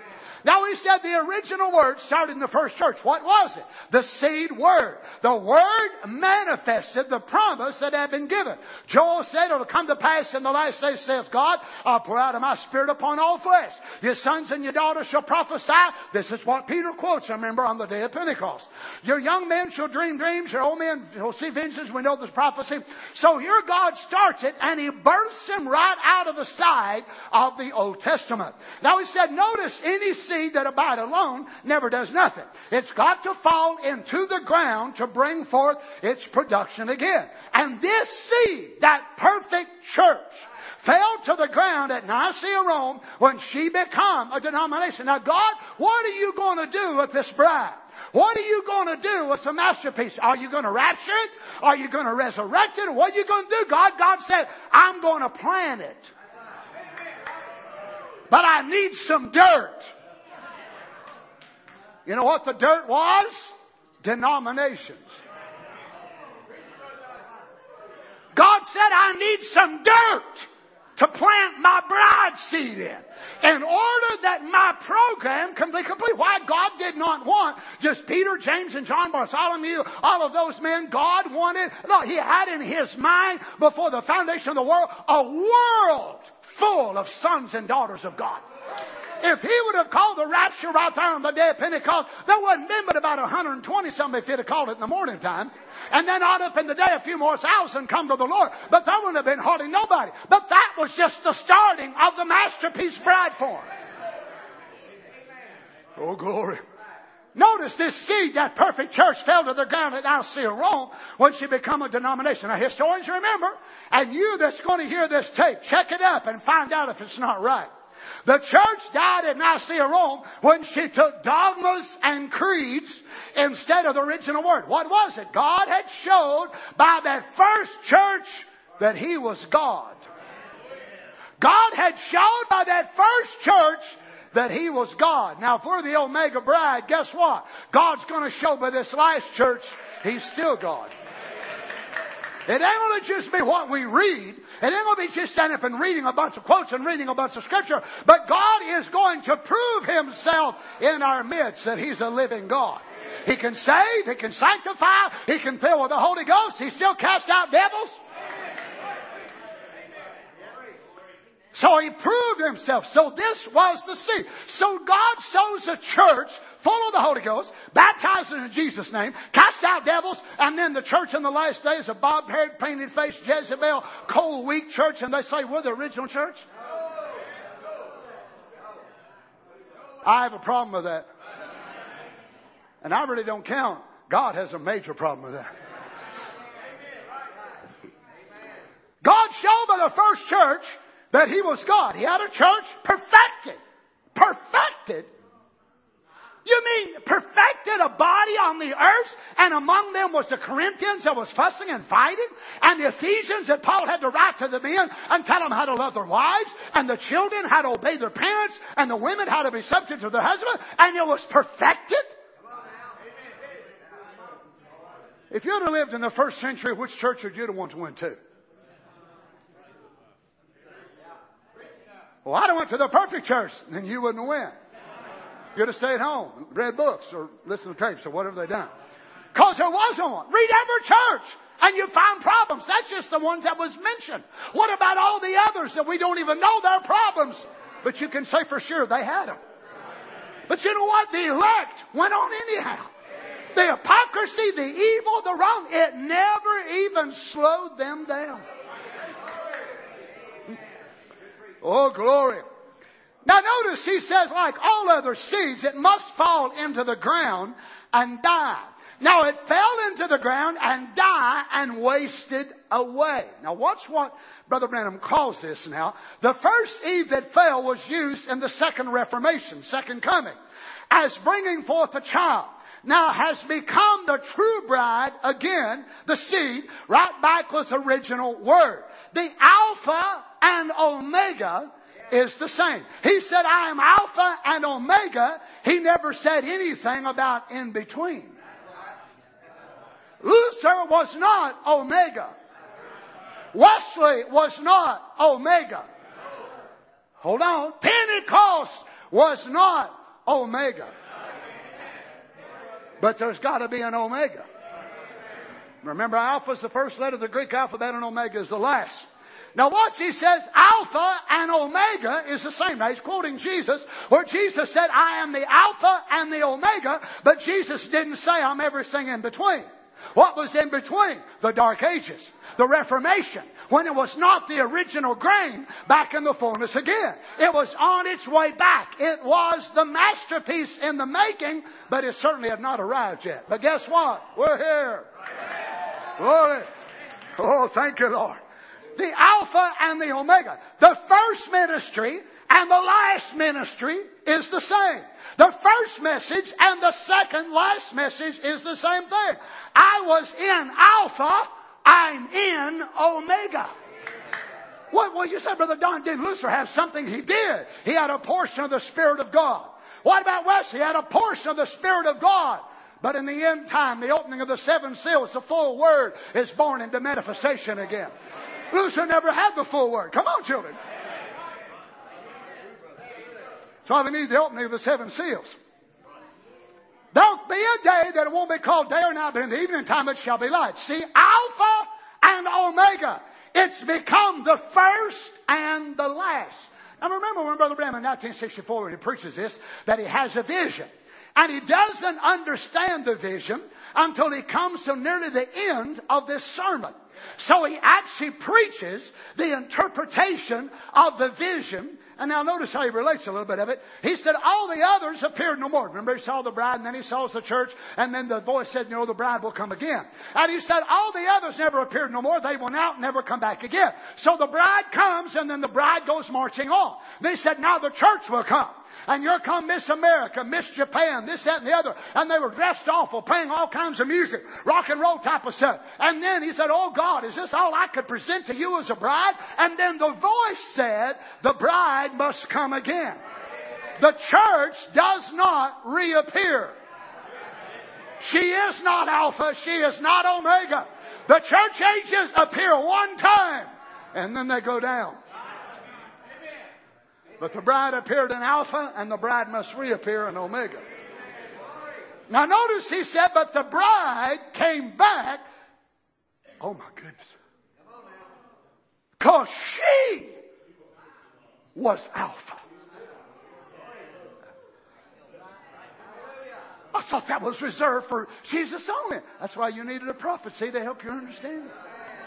Now we said the original word started in the first church. What was it? The seed word. The word manifested the promise that had been given. Joel said, it'll come to pass in the last days, saith God, I'll pour out of my spirit upon all flesh. Your sons and your daughters shall prophesy. This is what Peter quotes, remember, on the day of Pentecost. Your young men shall dream dreams. Your old men will see visions. We know this prophecy. So here God starts it, and He births him right out of the side of the Old Testament. Now He said, notice any seed that abide alone never does nothing. It's got to fall into the ground to bring forth its production again. And this seed, that perfect church, fell to the ground at Nicaea, Rome, when she became a denomination. Now, God, what are you going to do with this bride? What are you going to do with the masterpiece? Are you going to rapture it? Are you going to resurrect it? What are you going to do, God? God said, I'm going to plant it. But I need some dirt. You know what the dirt was? Denominations. God said, I need some dirt to plant my bride seed in, in order that my program can be complete. Why? God did not want just Peter, James, and John, Bartholomew, all of those men. God wanted, no, He had in His mind before the foundation of the world, a world full of sons and daughters of God. If He would have called the rapture right there on the day of Pentecost, there wouldn't been but about one hundred twenty something if He'd have called it in the morning time. And then out up in the day, a few more thousand come to the Lord. But there wouldn't have been hardly nobody. But that was just the starting of the masterpiece bride form. Oh, glory. Notice this seed, that perfect church, fell to the ground at Nicaea, Rome, when she became a denomination. Now, historians remember, and you that's going to hear this tape, check it up and find out if it's not right. The church died at Nicaea, Rome, when she took dogmas and creeds instead of the original word. What was it? God had showed by that first church that He was God. God had showed by that first church that He was God. Now, if we're the Omega bride, guess what? God's going to show by this last church He's still God. It ain't going to just be what we read. It ain't going to be just standing up and reading a bunch of quotes and reading a bunch of scripture. But God is going to prove Himself in our midst that He's a living God. He can save. He can sanctify. He can fill with the Holy Ghost. He still casts out devils. So He proved Himself. So this was the seed. So God sows a church full of the Holy Ghost, baptized in Jesus' name, cast out devils, and then the church in the last days, a bob-haired, painted-faced Jezebel, cold, weak church, and they say, we're the original church? I have a problem with that. And I really don't count. God has a major problem with that. God showed by the first church that He was God. He had a church perfected. Perfected. You mean perfected a body on the earth, and among them was the Corinthians that was fussing and fighting, and the Ephesians that Paul had to write to the men and tell them how to love their wives, and the children how to obey their parents, and the women how to be subject to their husband, and it was perfected? If you'd have lived in the first century, which church would you have wanted to went to? Well, I'd have went to the perfect church, then you wouldn't have went. You'd have stayed home, read books, or listened to tapes, or whatever they done. Because there wasn't one. Read every church, and you find problems. That's just the ones that was mentioned. What about all the others that we don't even know their problems? But you can say for sure they had them. But you know what? The elect went on anyhow. The hypocrisy, the evil, the wrong, it never even slowed them down. Oh, glory. Now notice He says, like all other seeds, it must fall into the ground and die. Now it fell into the ground and died and wasted away. Now watch what Brother Branham calls this now. The first Eve that fell was used in the second Reformation, second coming, as bringing forth a child. Now has become the true bride again, the seed, right back with the original word. The Alpha and Omega is the same. He said, I am Alpha and Omega. He never said anything about in between. Luther was not Omega. Wesley was not Omega. Hold on. Pentecost was not Omega. But there's got to be an Omega. Remember, Alpha is the first letter of the Greek alphabet and Omega is the last. Now watch, he says Alpha and Omega is the same. Now he's quoting Jesus, where Jesus said, I am the Alpha and the Omega, but Jesus didn't say I'm everything in between. What was in between? The Dark Ages, the Reformation, when it was not the original grain back in the fullness again. It was on its way back. It was the masterpiece in the making, but it certainly had not arrived yet. But guess what? We're here. Glory. Oh, thank you, Lord. The Alpha and the Omega. The first ministry and the last ministry is the same. The first message and the second last message is the same thing. I was in Alpha, I'm in Omega. What, well, you said, Brother Don, didn't Luther have something? He did. He had a portion of the Spirit of God. What about Wesley? He had a portion of the Spirit of God. But in the end time, the opening of the seven seals, the full word is born into manifestation again. Luther never had the full word. Come on, children. So we need the opening of the seven seals. There'll be a day that it won't be called day or night, but in the evening time it shall be light. See, Alpha and Omega. It's become the first and the last. Now remember when Brother Branham in nineteen sixty-four, when he preaches this, that he has a vision. And he doesn't understand the vision until he comes to nearly the end of this sermon. So he actually preaches the interpretation of the vision. And now notice how he relates a little bit of it. He said, all the others appeared no more. Remember, he saw the bride, and then he saw the church, and then the voice said, no, the bride will come again. And he said, all the others never appeared no more. They went out and never come back again. So the bride comes, and then the bride goes marching on. They said, now the church will come. And here come Miss America, Miss Japan, this, that, and the other. And they were dressed awful, playing all kinds of music, rock and roll type of stuff. And then he said, oh God, is this all I could present to you as a bride? And then the voice said, the bride must come again. The church does not reappear. She is not Alpha, she is not Omega. The church ages appear one time, and then they go down. But the bride appeared in Alpha, and the bride must reappear in Omega. Now notice he said, but the bride came back. Oh my goodness. Because she was Alpha. I thought that was reserved for Jesus only. That's why you needed a prophecy to help you understand it.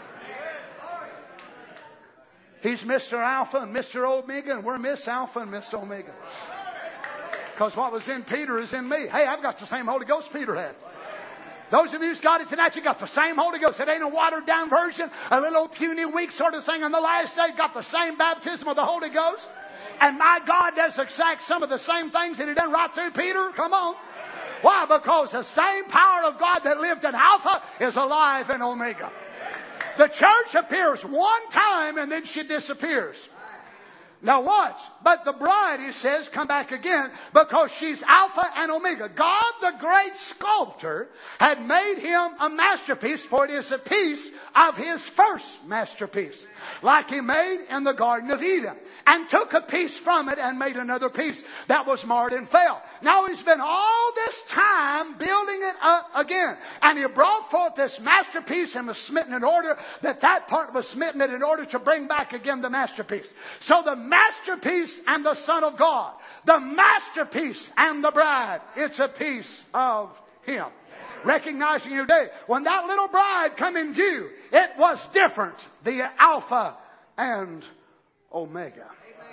He's Mister Alpha and Mister Omega, and we're Miss Alpha and Miss Omega. Because what was in Peter is in me. Hey, I've got the same Holy Ghost Peter had. Those of you who's got it tonight, you got the same Holy Ghost. It ain't a watered down version, a little puny, weak sort of thing. On the last day, got the same baptism of the Holy Ghost. And my God does exact some of the same things that He done right through Peter. Come on. Why? Because the same power of God that lived in Alpha is alive in Omega. The church appears one time and then she disappears. Now watch. But the bride, he says, come back again because she's Alpha and Omega. God, the great sculptor, had made him a masterpiece, for it is a piece of his first masterpiece. Like he made in the Garden of Eden. And took a piece from it and made another piece that was marred and fell. Now he's been all this time building it up again. And he brought forth this masterpiece and was smitten in order that that part was smitten in order to bring back again the masterpiece. So the masterpiece and the Son of God. The masterpiece and the bride. It's a piece of Him. Recognizing your day. When that little bride come in view, it was different. The Alpha and Omega.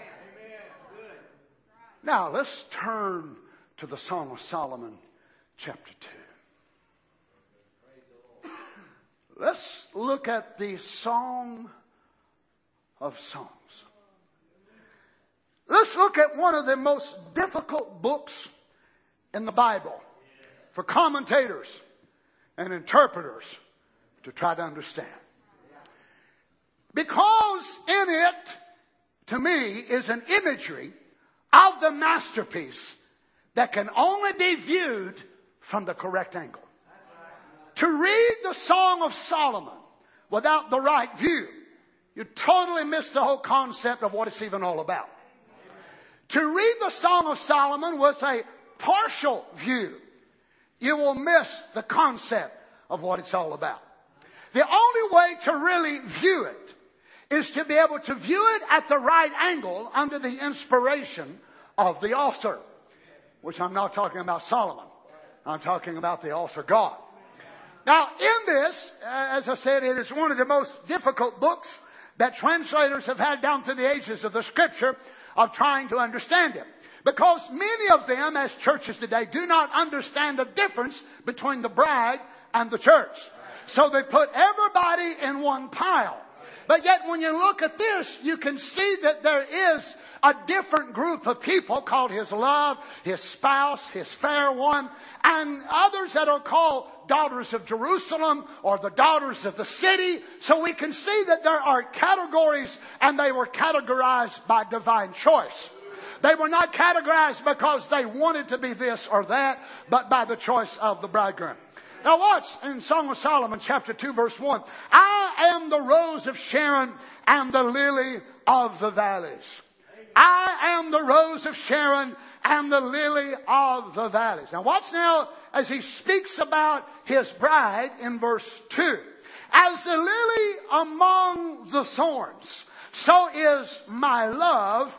Now let's turn to the Song of Solomon, chapter two. Let's look at the Song of Songs. Let's look at one of the most difficult books in the Bible for commentators and interpreters to try to understand. Because in it, to me, is an imagery of the masterpiece that can only be viewed from the correct angle. To read the Song of Solomon without the right view, you totally miss the whole concept of what it's even all about. To read the Song of Solomon with a partial view, you will miss the concept of what it's all about. The only way to really view it is to be able to view it at the right angle under the inspiration of the author, which I'm not talking about Solomon. I'm talking about the author God. Now, in this, as I said, it is one of the most difficult books that translators have had down through the ages of the Scripture of trying to understand it. Because many of them, as churches today, do not understand the difference between the bride and the church. So they put everybody in one pile. But yet when you look at this, you can see that there is a different group of people called his love, his spouse, his fair one, and others that are called daughters of Jerusalem or the daughters of the city. So we can see that there are categories, and they were categorized by divine choice. They were not categorized because they wanted to be this or that, but by the choice of the bridegroom. Now watch in Song of Solomon chapter two verse one. I am the rose of Sharon and the lily of the valleys. I am the rose of Sharon and the lily of the valleys. Now watch now as he speaks about his bride in verse two. As the lily among the thorns, so is my love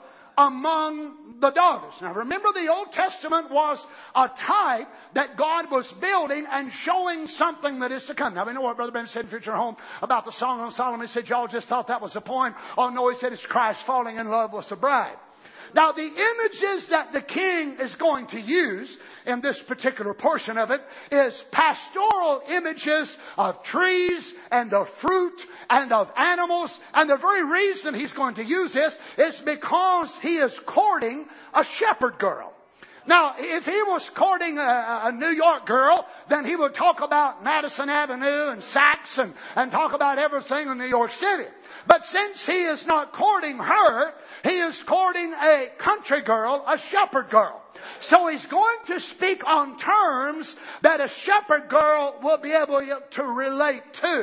among the daughters. Now remember, the Old Testament was a type that God was building and showing something that is to come. Now we know what Brother Ben said in Future Home about the Song of Solomon. He said, y'all just thought that was the poem. Oh no, he said it's Christ falling in love with the bride. Now the images that the king is going to use in this particular portion of it is pastoral images of trees and of fruit and of animals. And the very reason he's going to use this is because he is courting a shepherd girl. Now, if he was courting a, a New York girl, then he would talk about Madison Avenue and Saks and, and talk about everything in New York City. But since he is not courting her, he is courting a country girl, a shepherd girl. So he's going to speak on terms that a shepherd girl will be able to relate to.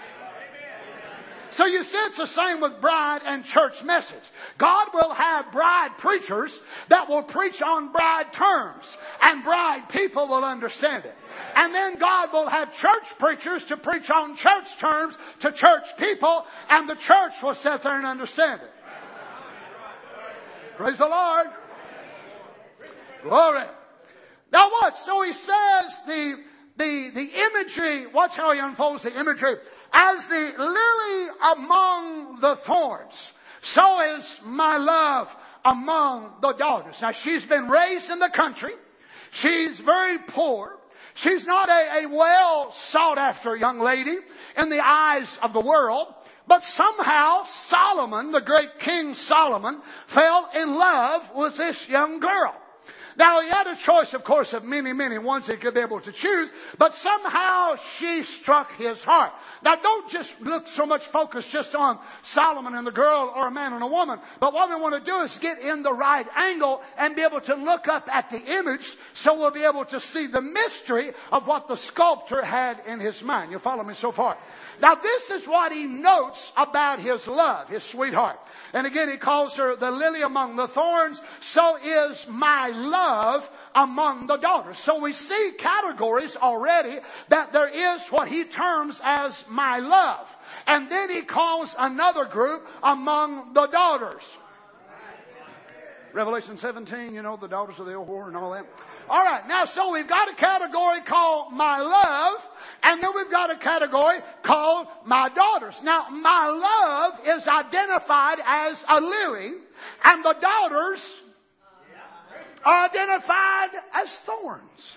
So you see, it's the same with bride and church message. God will have bride preachers that will preach on bride terms, and bride people will understand it. And then God will have church preachers to preach on church terms to church people, and the church will sit there and understand it. Praise the Lord. Glory. Now watch. So he says the, the, the imagery, watch how he unfolds the imagery. As the lily among the thorns, so is my love among the daughters. Now she's been raised in the country. She's very poor. She's not a, a well sought after young lady in the eyes of the world. But somehow Solomon, the great King Solomon, fell in love with this young girl. Now he had a choice, of course, of many, many ones he could be able to choose, but somehow she struck his heart. Now don't just look so much focus just on Solomon and the girl or a man and a woman, but what we want to do is get in the right angle and be able to look up at the image so we'll be able to see the mystery of what the sculptor had in his mind. You follow me so far? Now this is what he notes about his love, his sweetheart. And again, he calls her the lily among the thorns. So is my love among the daughters. So we see categories already that there is what he terms as my love. And then he calls another group among the daughters. Revelation seventeen, you know, the daughters of the old whore and all that. All right, now so we've got a category called my love, and then we've got a category called my daughters. Now, my love is identified as a lily, and the daughters are identified as thorns.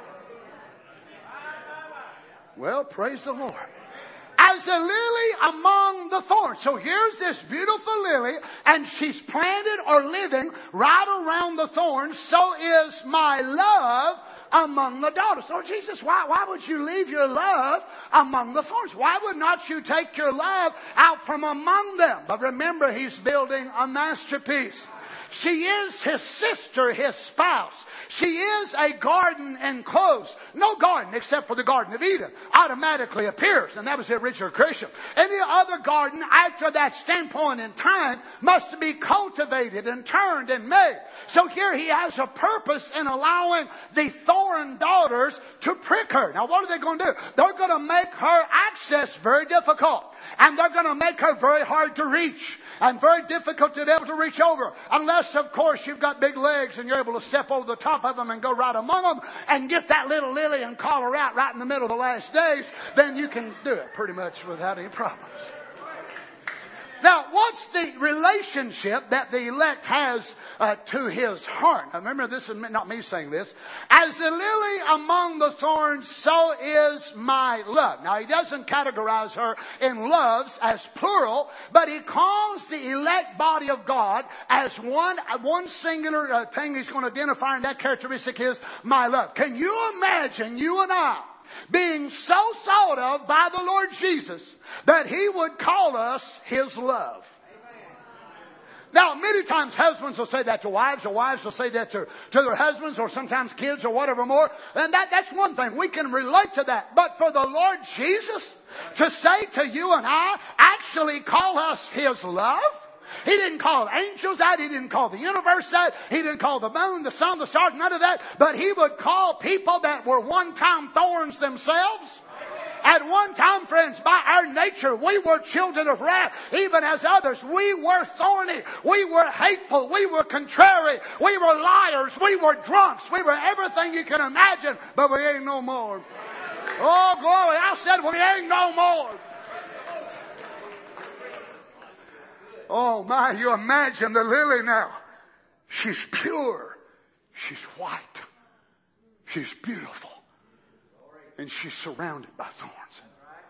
Well, praise the Lord. As a lily among the thorns. So here's this beautiful lily, and she's planted or living right around the thorns. So is my love among the daughters. Oh, Jesus, why, why would you leave your love among the thorns? Why would not you take your love out from among them? But remember, he's building a masterpiece. She is his sister, his spouse. She is a garden enclosed. No garden except for the Garden of Eden automatically appears. And that was the original creation. Any other garden after that standpoint in time must be cultivated and turned and made. So here he has a purpose in allowing the thorn daughters to prick her. Now what are they going to do? They're going to make her access very difficult. And they're going to make her very hard to reach. And very difficult to be able to reach over. Unless, of course, you've got big legs and you're able to step over the top of them and go right among them and get that little lily and call her out right in the middle of the last days. Then you can do it pretty much without any problems. Now, what's the relationship that the elect has uh, to his heart? Now, remember, this is not me saying this. As the lily among the thorns, so is my love. Now, he doesn't categorize her in loves as plural, but he calls the elect body of God as one, one singular uh, thing he's going to identify, and that characteristic is my love. Can you imagine you and I being so thought of by the Lord Jesus that he would call us his love? Now, many times husbands will say that to wives, or wives will say that to, to their husbands, or sometimes kids, or whatever more. And that, that's one thing. We can relate to that. But for the Lord Jesus to say to you and I, actually call us his love? He didn't call angels that. He didn't call the universe that. He didn't call the moon, the sun, the stars, none of that. But he would call people that were one-time thorns themselves. At one time, friends, by our nature, we were children of wrath, even as others. We were thorny. We were hateful. We were contrary. We were liars. We were drunks. We were everything you can imagine, but we ain't no more. Oh, glory. I said we ain't no more. Oh, my, you imagine the lily now. She's pure. She's white. She's beautiful. And she's surrounded by thorns.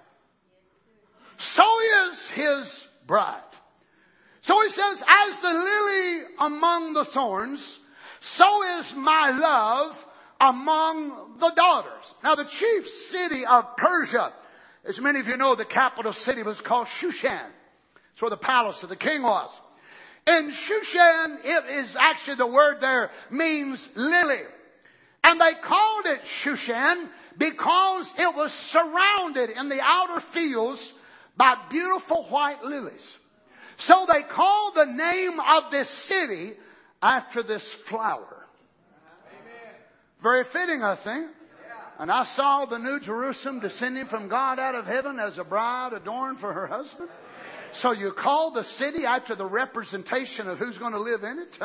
So is his bride. So he says, as the lily among the thorns, so is my love among the daughters. Now the chief city of Persia, as many of you know, the capital city was called Shushan. It's where the palace of the king was. In Shushan, it is actually, the word there means lily. And they called it Shushan because it was surrounded in the outer fields by beautiful white lilies. So they called the name of this city after this flower. Amen. Very fitting, I think. And I saw the new Jerusalem descending from God out of heaven as a bride adorned for her husband. So you call the city after the representation of who's going to live in it?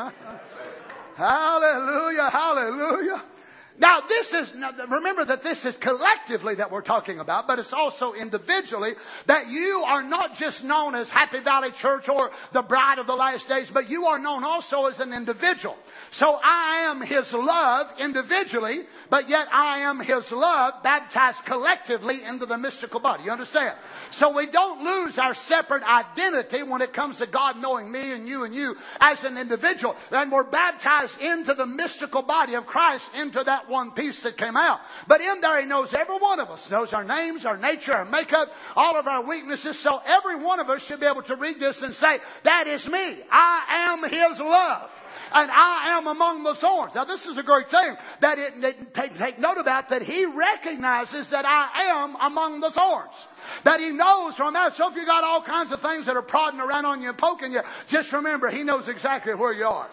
Hallelujah, hallelujah. Now this is, remember that this is collectively that we're talking about, but it's also individually that you are not just known as Happy Valley Church or the bride of the last days, but you are known also as an individual. So I am his love individually, but yet I am his love baptized collectively into the mystical body. You understand? So we don't lose our separate identity when it comes to God knowing me and you and you as an individual. And we're baptized into the mystical body of Christ, into that one piece that came out. But in there he knows every one of us, knows our names, our nature, our makeup, all of our weaknesses. So every one of us should be able to read this and say, that is me. I am his love. And I am among the thorns. Now this is a great thing that it, it take, take note about, that he recognizes that I am among the thorns. That he knows from that. So if you got all kinds of things that are prodding around on you and poking you, just remember he knows exactly where you are.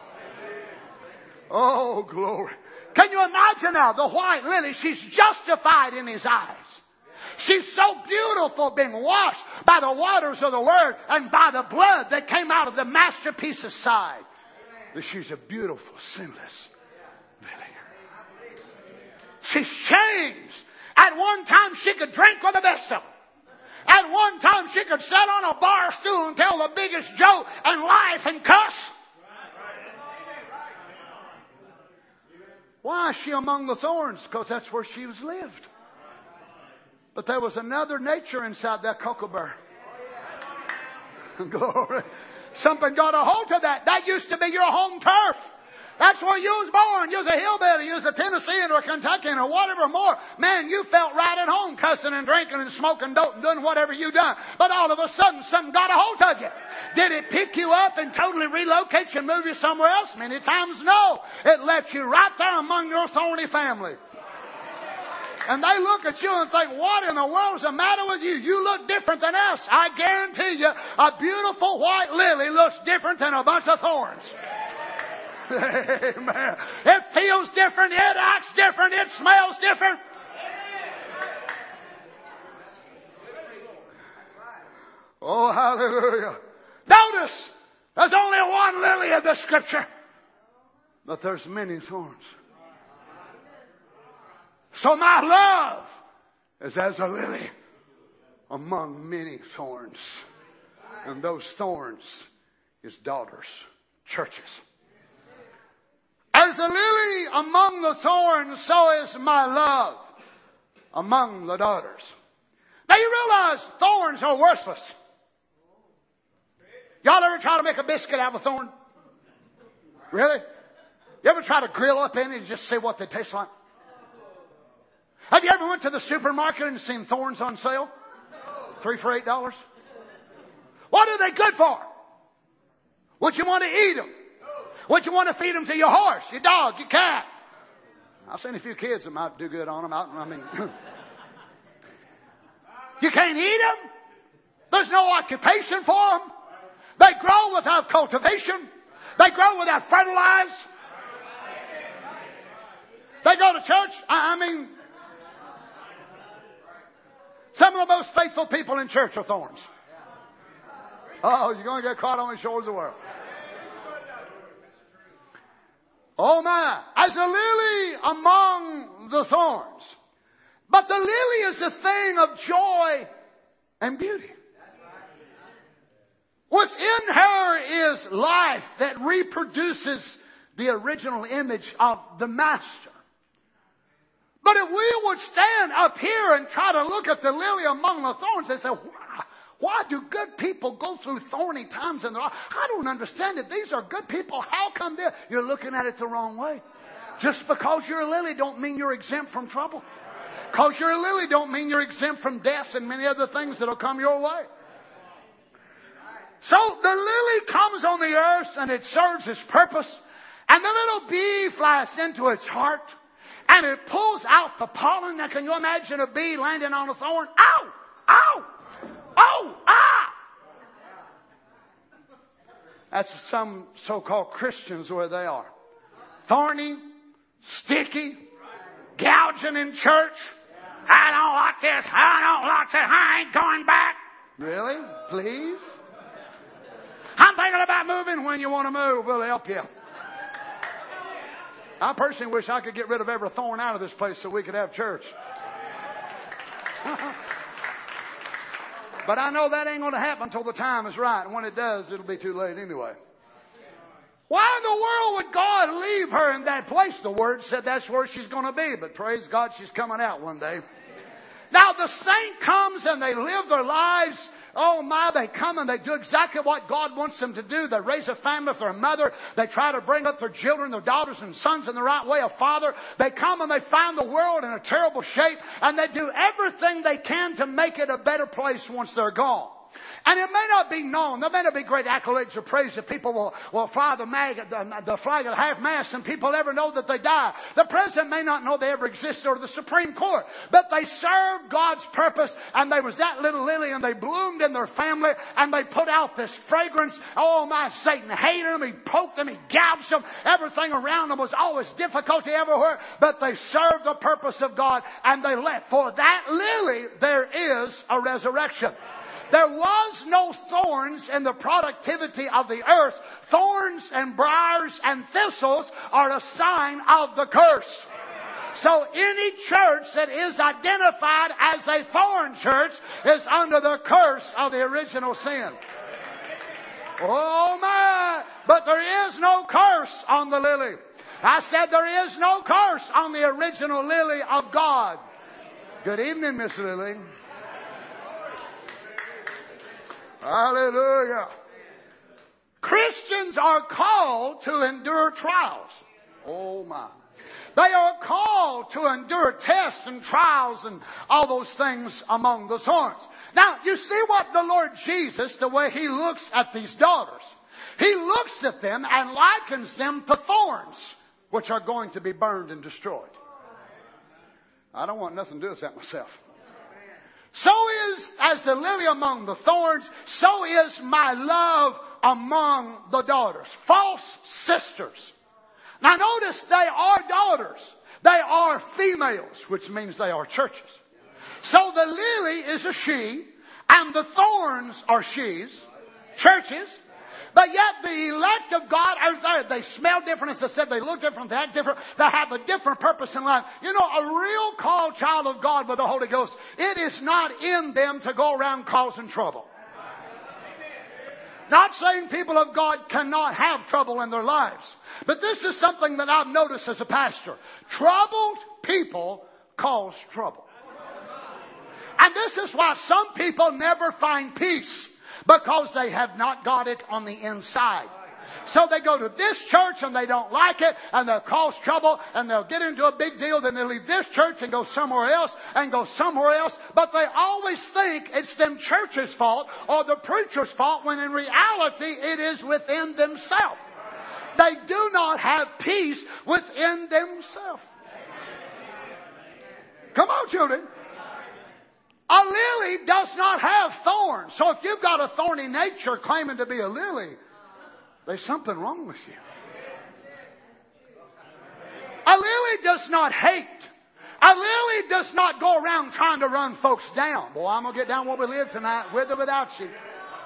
Oh, glory. Can you imagine now the white lily? She's justified in his eyes. She's so beautiful, being washed by the waters of the Word and by the blood that came out of the masterpiece's side. That she's a beautiful, sinless lily. She's changed. At one time she could drink with the best of them. At one time she could sit on a bar stool and tell the biggest joke and laugh and cuss. Why is she among the thorns? Because that's where she was lived. But there was another nature inside that cockleburr. Glory. Something got a hold of that. That used to be your home turf. That's where you was born. You was a hillbilly. You was a Tennessean or a Kentuckian or whatever more. Man, you felt right at home cussing and drinking and smoking dope and doing whatever you done. But all of a sudden, something got a hold of you. Did it pick you up and totally relocate you and move you somewhere else? Many times, no. It left you right there among your thorny family. And they look at you and think, what in the world's the matter with you? You look different than us. I guarantee you, a beautiful white lily looks different than a bunch of thorns. Amen. It feels different. It acts different. It smells different. Oh, hallelujah. Notice, there's only one lily in the scripture, but there's many thorns. So my love is as a lily among many thorns. And those thorns is daughters, churches. As a lily among the thorns, so is my love among the daughters. Now you realize thorns are worthless. Y'all ever try to make a biscuit out of a thorn? Really? You ever try to grill up in it and just see what they taste like? Have you ever went to the supermarket and seen thorns on sale? Three for eight dollars? What are they good for? Would you want to eat them? Would you want to feed them to your horse, your dog, your cat? I've seen a few kids that might do good on them. I mean, you can't eat them. There's no occupation for them. They grow without cultivation. They grow without fertilizer. They go to church. I mean, some of the most faithful people in church are thorns. Oh, you're going to get caught on the shores of the world. Oh my, as a lily among the thorns. But the lily is a thing of joy and beauty. Within her is life that reproduces the original image of the Master. But if we would stand up here and try to look at the lily among the thorns and say, why, why do good people go through thorny times in their life? I don't understand it. These are good people. How come they're... You're looking at it the wrong way. Just because you're a lily don't mean you're exempt from trouble. Because you're a lily don't mean you're exempt from death and many other things that'll come your way. So the lily comes on the earth and it serves its purpose. And the little bee flies into its heart. And it pulls out the pollen. Now can you imagine a bee landing on a thorn? Ow! Ow! Oh! Ah! That's some so-called Christians where they are. Thorny, sticky, gouging in church. I don't like this. I don't like this. I ain't going back. Really? Please? I'm thinking about moving. When you want to move, we'll help you. I personally wish I could get rid of every thorn out of this place so we could have church. But I know that ain't going to happen until the time is right. And when it does, it'll be too late anyway. Why in the world would God leave her in that place? The Word said that's where she's going to be. But praise God, she's coming out one day. Now the saint comes and they live their lives. Oh my, they come and they do exactly what God wants them to do. They raise a family with their mother. They try to bring up their children, their daughters and sons in the right way of father. They come and they find the world in a terrible shape. And they do everything they can to make it a better place once they're gone. And it may not be known. There may not be great accolades or praise that people will, will fly the, mag, the, the flag at half-mast and people ever know that they die. The president may not know they ever existed or the Supreme Court. But they served God's purpose and they was that little lily and they bloomed in their family and they put out this fragrance. Oh my, Satan hated them. He poked them. He gouged them. Everything around them was always difficulty everywhere. But they served the purpose of God and they left. For that lily, there is a resurrection. There was no thorns in the productivity of the earth. Thorns and briars and thistles are a sign of the curse. So any church that is identified as a thorn church is under the curse of the original sin. Oh my! But there is no curse on the lily. I said there is no curse on the original lily of God. Good evening, Miss Lily. Hallelujah. Christians Christians are called to endure trials. Oh my. They are called to endure tests and trials and all those things among the thorns. Now, you see what the Lord Jesus, the way He looks at these daughters. He looks at them and likens them to thorns, which are going to be burned and destroyed. I don't want nothing to do with that myself. So is, as the lily among the thorns, so is my love among the daughters. False sisters. Now notice they are daughters. They are females, which means they are churches. So the lily is a she, and the thorns are she's, churches. But yet the elect of God are there. They smell different. As I said, they look different. They act different. They have a different purpose in life. You know, a real called child of God with the Holy Ghost, it is not in them to go around causing trouble. Not saying people of God cannot have trouble in their lives. But this is something that I've noticed as a pastor. Troubled people cause trouble. And this is why some people never find peace. Because they have not got it on the inside. So they go to this church and they don't like it and they'll cause trouble and they'll get into a big deal. Then they'll leave this church and go somewhere else and go somewhere else. But they always think it's them church's fault or the preacher's fault when in reality it is within themselves. They do not have peace within themselves. Come on, children. A lily does not have thorns. So if you've got a thorny nature claiming to be a lily, there's something wrong with you. A lily does not hate. A lily does not go around trying to run folks down. Boy, I'm going to get down where we live tonight, with or without you.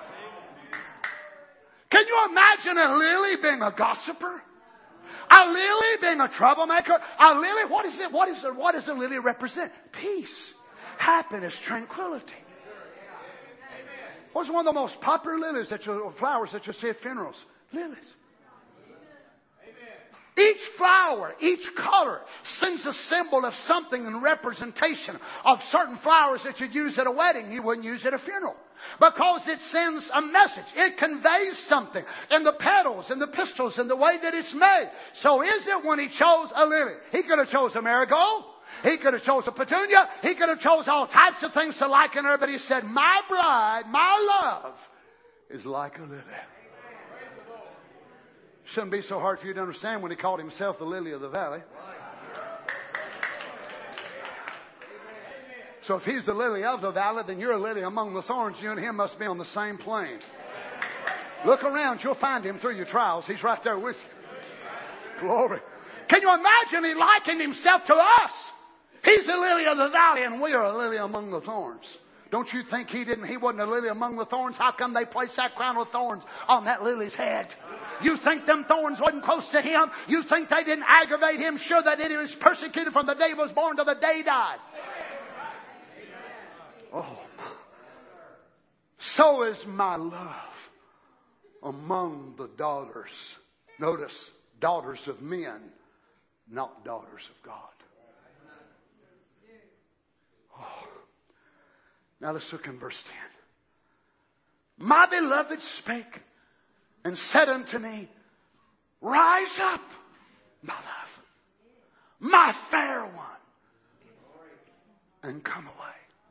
Can you imagine a lily being a gossiper? A lily being a troublemaker? A lily, what is it? What is it? What does a lily represent? Peace. Happiness, tranquility. What's one of the most popular lilies that you, flowers that you see at funerals? Lilies. Each flower, each color sends a symbol of something in representation of certain flowers that you'd use at a wedding you wouldn't use at a funeral. Because it sends a message. It conveys something in the petals, in the pistils, in the way that it's made. So is it when he chose a lily? He could have chose a marigold. He could have chose a petunia. He could have chose all types of things to liken her. But he said, my bride, my love is like a lily. Shouldn't be so hard for you to understand when he called himself the lily of the valley. So if he's the lily of the valley, then you're a lily among the thorns. You and him must be on the same plane. Look around. You'll find him through your trials. He's right there with you. Glory. Can you imagine he likened himself to us? He's the lily of the valley and we are a lily among the thorns. Don't you think he didn't, he wasn't a lily among the thorns? How come they placed that crown of thorns on that lily's head? You think them thorns wasn't close to him? You think they didn't aggravate him? Sure they did. He was persecuted from the day he was born to the day he died. Oh. So is my love among the daughters. Notice, daughters of men, not daughters of God. Oh. Now let's look in verse ten. My beloved spake and said unto me, rise up, my love, my fair one, and come away.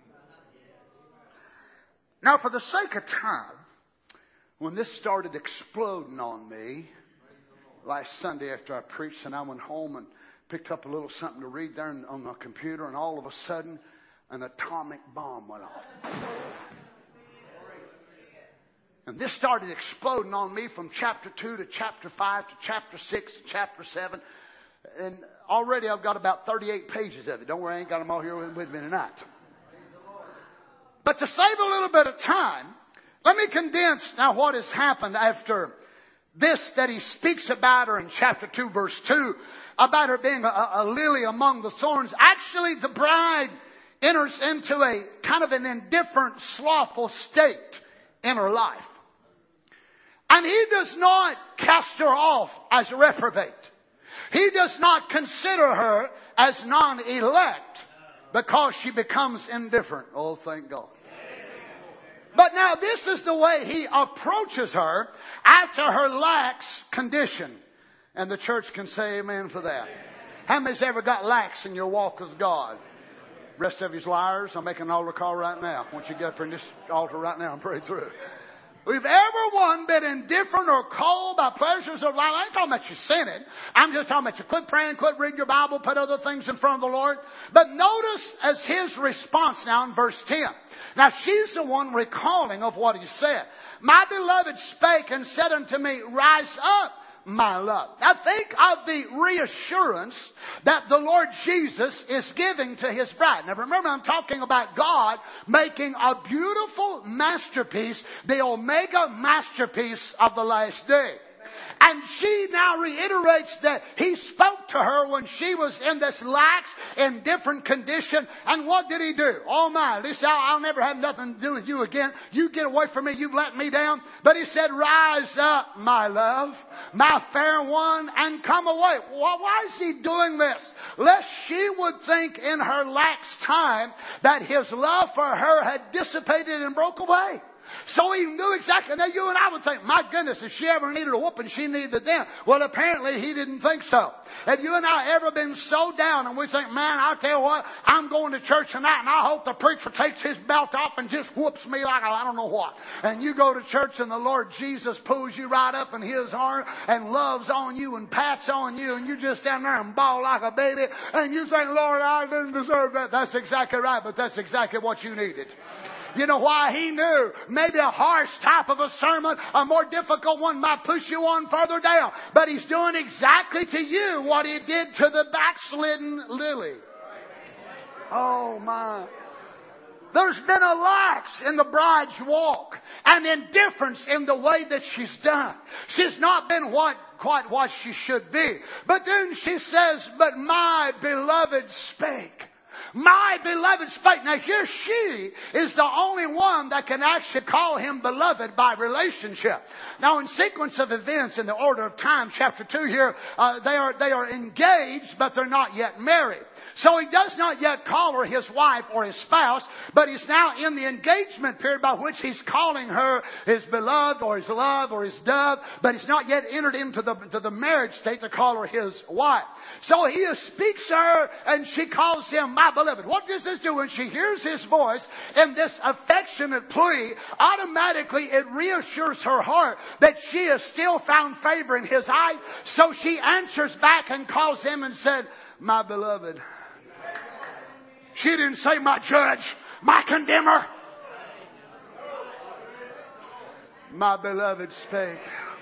Now for the sake of time, when this started exploding on me last Sunday after I preached, and I went home and picked up a little something to read there on the computer, and all of a sudden an atomic bomb went off. And this started exploding on me from chapter two to chapter five to chapter six to chapter seven. And already I've got about thirty-eight pages of it. Don't worry, I ain't got them all here with me tonight. But to save a little bit of time, let me condense now what has happened after this that he speaks about her in chapter two, verse two, about her being a, a lily among the thorns. Actually, the bride enters into a kind of an indifferent, slothful state in her life. And he does not cast her off as a reprobate. He does not consider her as non-elect because she becomes indifferent. Oh, thank God. But now this is the way he approaches her after her lax condition. And the church can say amen for that. How many's ever got lax in your walk with God? Rest of you's liars. I'm making an altar call right now. I want you to get up in this altar right now and pray through. We've ever one been indifferent or cold by pleasures of life. I ain't talking about you sinning. I'm just talking about you quit praying, quit reading your Bible, put other things in front of the Lord. But notice as his response now in verse ten. Now she's the one recalling of what he said. My beloved spake and said unto me, rise up, my love. Now think of the reassurance that the Lord Jesus is giving to his bride. Now remember, I'm talking about God making a beautiful masterpiece, the Omega masterpiece of the last day. And she now reiterates that he spoke to her when she was in this lax, indifferent condition. And what did he do? Oh my, this I'll, I'll never have nothing to do with you again. You get away from me. You've let me down. But he said, rise up, my love, my fair one, and come away. Well, why is he doing this? Lest she would think in her lax time that his love for her had dissipated and broke away. So he knew exactly. Now you and I would think, my goodness, if she ever needed a whooping, she needed it then. Well, apparently he didn't think so. Have you and I ever been so down and we think, man, I'll tell you what, I'm going to church tonight and I hope the preacher takes his belt off and just whoops me like I don't know what. And you go to church and the Lord Jesus pulls you right up in his arm and loves on you and pats on you and you just stand there and bawl like a baby and you think, Lord, I didn't deserve that. That's exactly right, but that's exactly what you needed. You know why? He knew maybe a harsh type of a sermon, a more difficult one might push you on further down. But he's doing exactly to you what he did to the backslidden Lily. Oh my. There's been a lax in the bride's walk and indifference in the way that she's done. She's not been what quite what she should be. But then she says, but my beloved spake. My beloved spake. Now here she is the only one that can actually call him beloved by relationship. Now in sequence of events in the order of time, chapter two here, uh, they are, they are engaged, but they're not yet married. So he does not yet call her his wife or his spouse, but he's now in the engagement period by which he's calling her his beloved or his love or his dove, but he's not yet entered into the, to the marriage state to call her his wife. So he speaks to her and she calls him my beloved. What does this do? When she hears his voice in this affectionate plea, automatically it reassures her heart that she has still found favor in his eyes. So she answers back and calls him and said, my beloved. She didn't say my judge, my condemner. My beloved spake.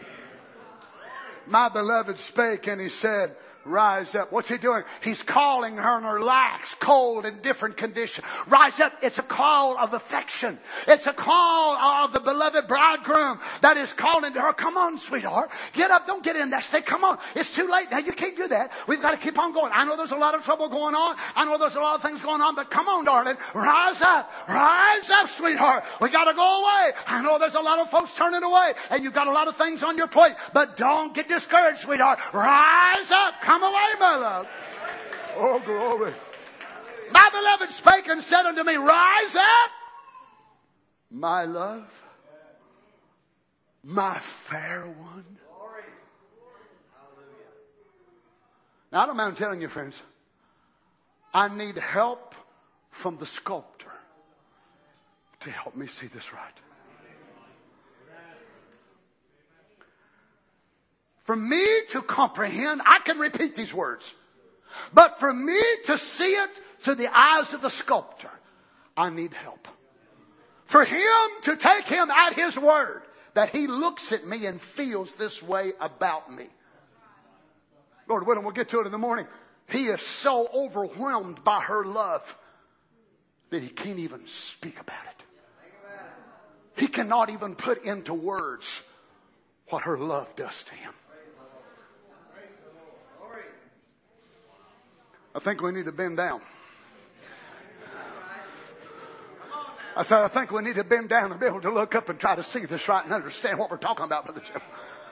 My beloved spake and he said, rise up. What's he doing? He's calling her in her lax, cold, and different condition. Rise up. It's a call of affection. It's a call of the beloved bridegroom that is calling to her. Come on, sweetheart. Get up. Don't get in there. Say, come on. It's too late now. You can't do that. We've got to keep on going. I know there's a lot of trouble going on. I know there's a lot of things going on, but come on, darling. Rise up. Rise up, sweetheart. We got to go away. I know there's a lot of folks turning away and you've got a lot of things on your plate, but don't get discouraged, sweetheart. Rise up. Come Come away, my love. Oh, glory. My beloved spake and said unto me, rise up, my love, my fair one. Now, I don't mind telling you, friends, I need help from the sculptor to help me see this right. For me to comprehend, I can repeat these words. But for me to see it through the eyes of the sculptor, I need help. For him to take him at his word, that he looks at me and feels this way about me. Lord willing, we'll get to it in the morning. He is so overwhelmed by her love that he can't even speak about it. He cannot even put into words what her love does to him. I think we need to bend down. I said, I think we need to bend down and be able to look up and try to see this right and understand what we're talking about, Brother Jim.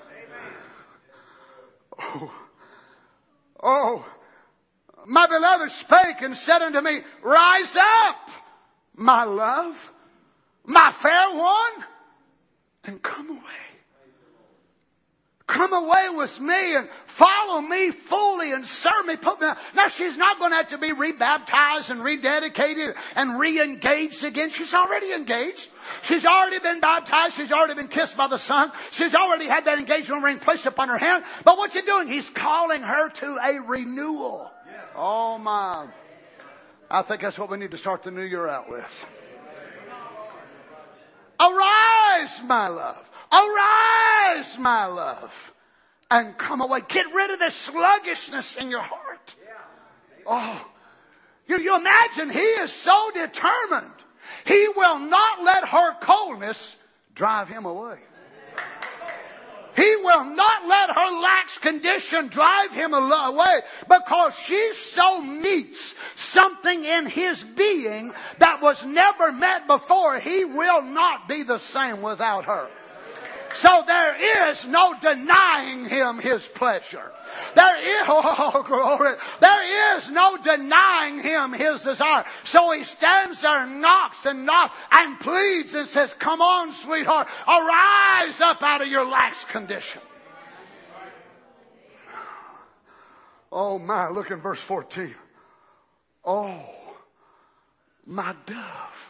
Oh, oh, my beloved spake and said unto me, rise up, my love, my fair one, then come away. Come away with me and follow me fully and serve me. Put me. Now she's not going to have to be rebaptized and rededicated and re-engaged again. She's already engaged. She's already been baptized. She's already been kissed by the Son. She's already had that engagement ring placed upon her hand. But what's he doing? He's calling her to a renewal. Oh my. I think that's what we need to start the new year out with. Arise, my love. Arise, my love, and come away. Get rid of the sluggishness in your heart. Oh, you, you imagine he is so determined. He will not let her coldness drive him away. He will not let her lax condition drive him away, because she so meets something in his being that was never met before. He will not be the same without her. So there is no denying him his pleasure. There is, oh glory, there is no denying him his desire. So he stands there and knocks and knocks and pleads and says, come on, sweetheart, arise up out of your lax condition. Oh my, look in verse fourteen. Oh, my dove,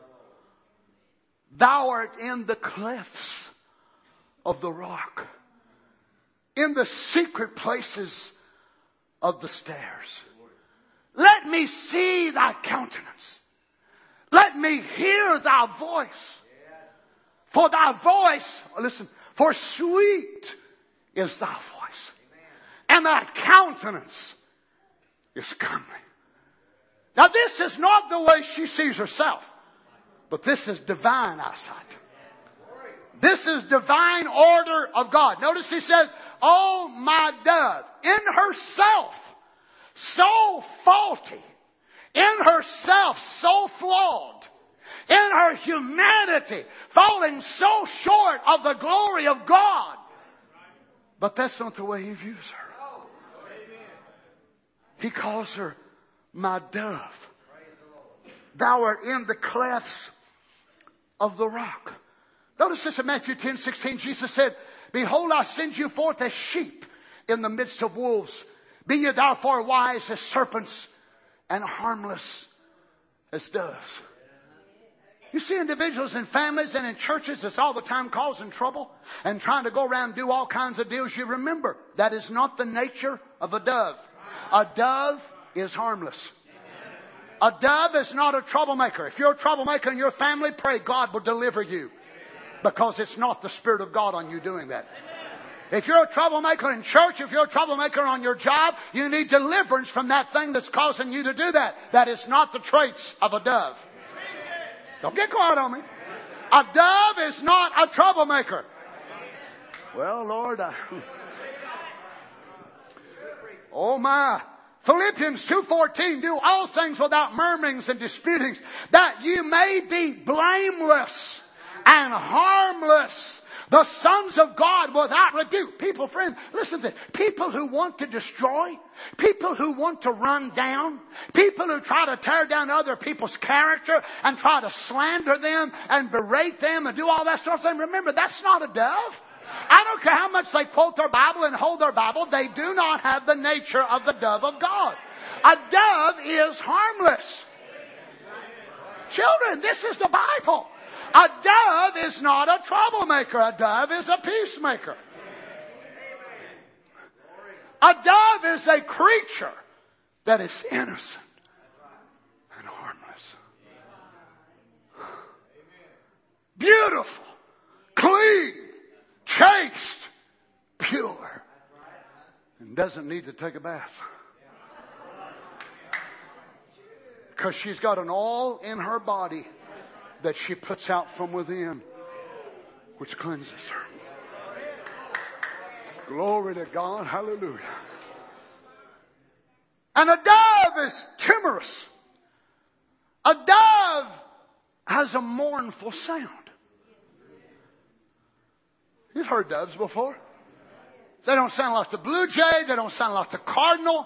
thou art in the clefts of the rock, in the secret places of the stairs. Let me see thy countenance. Let me hear thy voice. For thy voice, listen, for sweet is thy voice, and thy countenance is comely. Now this is not the way she sees herself, but this is divine eyesight. This is divine order of God. Notice he says, oh my dove, in herself so faulty, in herself so flawed, in her humanity falling so short of the glory of God. But that's not the way he views her. He calls her my dove. Thou art in the clefts of the rock. Notice this in Matthew ten sixteen. Jesus said, behold, I send you forth as sheep in the midst of wolves. Be ye therefore wise as serpents and harmless as doves. You see individuals in families and in churches that's all the time causing trouble and trying to go around and do all kinds of deals. You remember, that is not the nature of a dove. A dove is harmless. A dove is not a troublemaker. If you're a troublemaker in your family, pray God will deliver you. Because it's not the Spirit of God on you doing that. If you're a troublemaker in church, if you're a troublemaker on your job, you need deliverance from that thing that's causing you to do that. That is not the traits of a dove. Don't get quiet on me. A dove is not a troublemaker. Well, Lord, I... oh my. Philippians two fourteen, do all things without murmurings and disputings, that you may be blameless and harmless, the sons of God without rebuke. People, friend, listen to this. People who want to destroy, people who want to run down, people who try to tear down other people's character and try to slander them and berate them and do all that sort of thing. Remember, that's not a dove. I don't care how much they quote their Bible and hold their Bible, they do not have the nature of the dove of God. A dove is harmless. Children, this is the Bible. A dove is not a troublemaker. A dove is a peacemaker. A dove is a creature that is innocent and harmless. Beautiful, clean, chaste, pure, and doesn't need to take a bath. Because she's got an oil in her body that she puts out from within, which cleanses her. Glory to God. Hallelujah. And a dove is timorous. A dove has a mournful sound. You've heard doves before. They don't sound like the blue jay. They don't sound like the cardinal.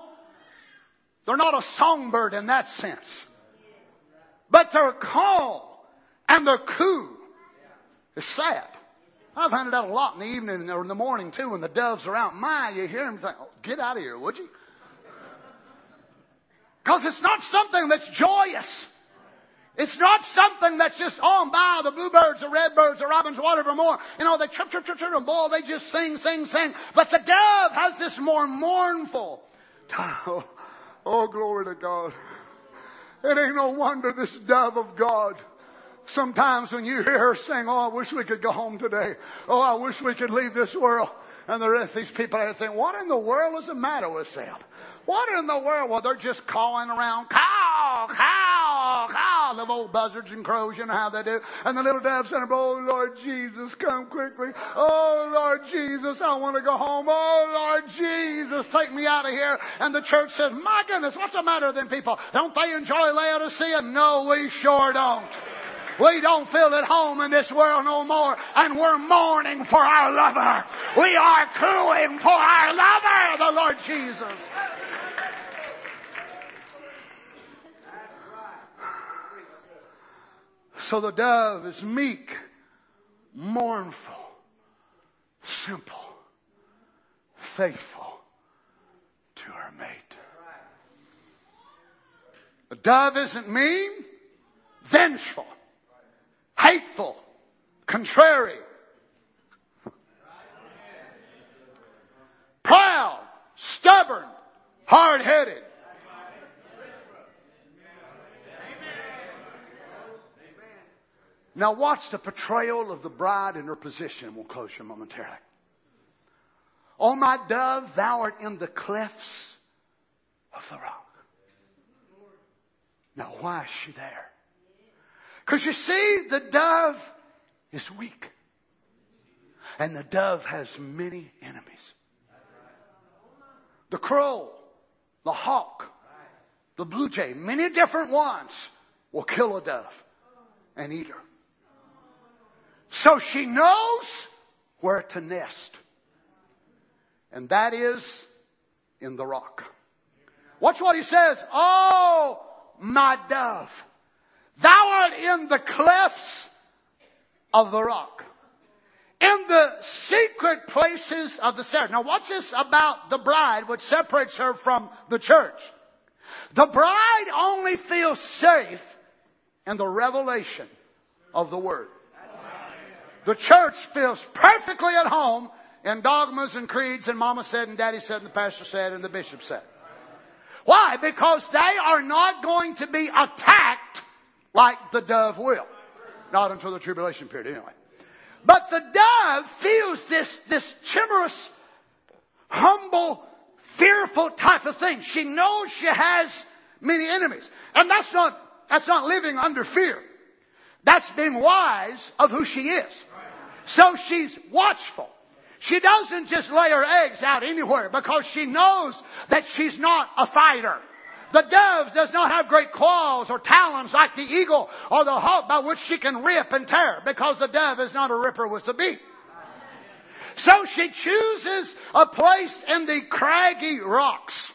They're not a songbird in that sense. But they're calm And the coo is sad. I've hunted out a lot in the evening or in the morning too when the doves are out. My, you hear them think, oh, get out of here, would you? Because it's not something that's joyous. It's not something that's just on by the bluebirds, the redbirds, the robins, whatever more. You know, they chirp, chirp, chirp, chirp, and boy, they just sing, sing, sing. But the dove has this more mournful. Oh, oh, glory to God. It ain't no wonder this dove of God. Sometimes when you hear her sing, oh, I wish we could go home today. Oh, I wish we could leave this world. And the rest of these people are thinking, what in the world is the matter with them? What in the world? Well, they're just cawing around. Caw, caw, caw. The old buzzards and crows, you know how they do. And the little doves saying, oh, Lord Jesus, come quickly. Oh, Lord Jesus, I want to go home. Oh, Lord Jesus, take me out of here. And the church says, my goodness, what's the matter with them people? Don't they enjoy Laodicea? No, we sure don't. We don't feel at home in this world no more. And we're mourning for our lover. We are cooing for our lover, the Lord Jesus. So the dove is meek, mournful, simple, faithful to her mate. The dove isn't mean, vengeful, hateful, contrary, proud, stubborn, hard-headed. Now watch the portrayal of the bride in her position. We'll close here momentarily. O my dove, thou art in the clefts of the rock. Now why is she there? Because you see, the dove is weak. And the dove has many enemies. The crow, the hawk, the blue jay, many different ones will kill a dove and eat her. So she knows where to nest. And that is in the rock. Watch what he says. Oh, my dove, thou art in the clefts of the rock. In the secret places of the Sarah. Now watch this about the bride, which separates her from the church. The bride only feels safe in the revelation of the Word. The church feels perfectly at home in dogmas and creeds and mama said and daddy said and the pastor said and the bishop said. Why? Because they are not going to be attacked like the dove will. Not until the tribulation period anyway. But the dove feels this, this timorous, humble, fearful type of thing. She knows she has many enemies. And that's not, that's not living under fear. That's being wise of who she is. So she's watchful. She doesn't just lay her eggs out anywhere because she knows that she's not a fighter. The dove does not have great claws or talons like the eagle or the hawk by which she can rip and tear because the dove is not a ripper with the beak. So she chooses a place in the craggy rocks.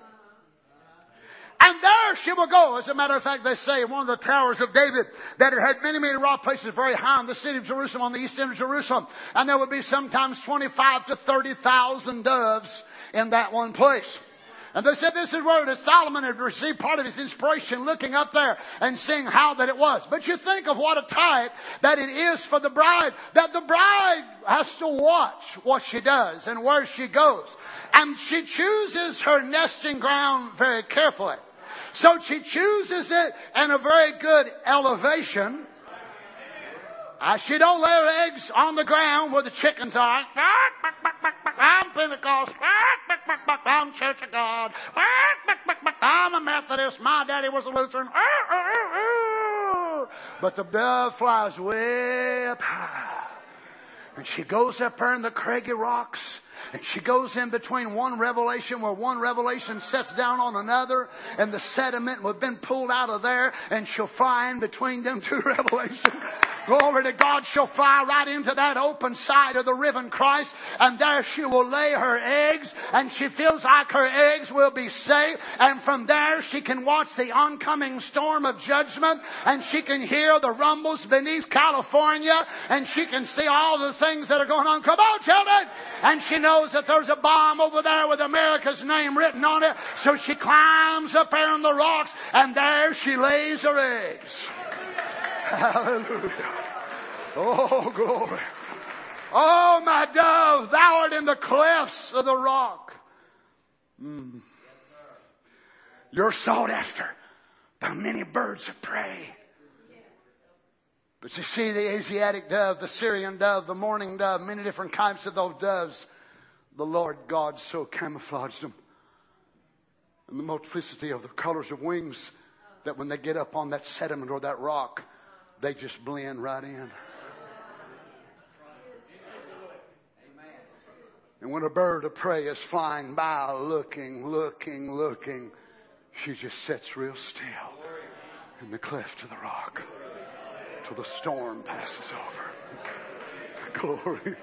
And there she will go. As a matter of fact, they say in one of the towers of David that it had many, many rock places very high in the city of Jerusalem, on the east end of Jerusalem. And there would be sometimes twenty-five to thirty thousand doves in that one place. And they said this is where that Solomon had received part of his inspiration looking up there and seeing how that it was. But you think of what a type that it is for the bride, that the bride has to watch what she does and where she goes. And she chooses her nesting ground very carefully. So she chooses it in a very good elevation. Uh, she don't lay her eggs on the ground where the chickens are. I'm Pentecost. I'm Church of God. I'm a Methodist. My daddy was a Lutheran. But the dove flies way up high. And she goes up there in the craggy rocks. And she goes in between one revelation where one revelation sets down on another. And the sediment has been pulled out of there. And she'll fly in between them two revelations. Glory to God. She'll fly right into that open side of the riven Christ, and there she will lay her eggs, and she feels like her eggs will be safe, and from there she can watch the oncoming storm of judgment, and she can hear the rumbles beneath California, and she can see all the things that are going on. Come on, children! And she knows that there's a bomb over there with America's name written on it, so she climbs up there on the rocks, and there she lays her eggs. Hallelujah. Oh, glory. Oh, my dove, thou art in the clefts of the rock. Mm. You're sought after by many birds of prey. But you see, the Asiatic dove, the Syrian dove, the mourning dove, many different types of those doves, the Lord God so camouflaged them. And the multiplicity of the colors of wings, that when they get up on that sediment or that rock, they just blend right in. And when a bird of prey is flying by, looking, looking, looking, she just sits real still in the cleft of the rock till the storm passes over. Glory.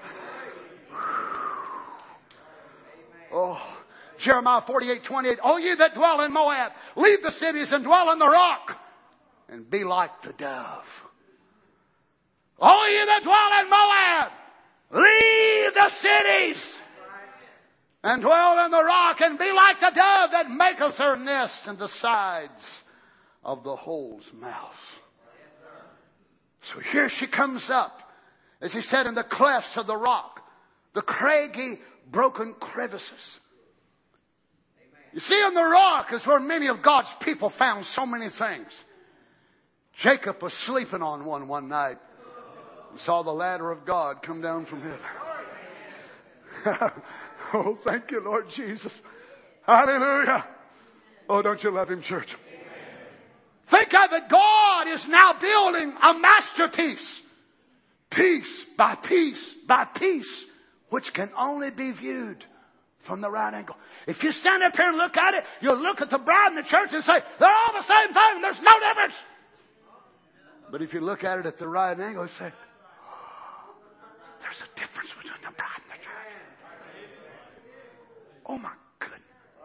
Oh, Jeremiah forty-eight twenty-eight. Oh, ye that dwell in Moab, leave the cities and dwell in the rock, and be like the dove. Oh, ye that dwell in Moab, leave the cities and dwell in the rock, and be like the dove that maketh her nest in the sides of the hole's mouth. So here she comes up, as he said, in the clefts of the rock, the craggy, broken crevices. You see, in the rock is where many of God's people found so many things. Jacob was sleeping on one one night. He saw the ladder of God come down from heaven. Oh, thank you, Lord Jesus. Hallelujah. Oh, don't you love him, church? Think of it. God is now building a masterpiece. Piece by piece by piece, which can only be viewed from the right angle. If you stand up here and look at it, you'll look at the bride and the church and say, they're all the same thing. There's no difference. But if you look at it at the right angle, you say, oh, there's a difference between the bride and the church. Oh my goodness.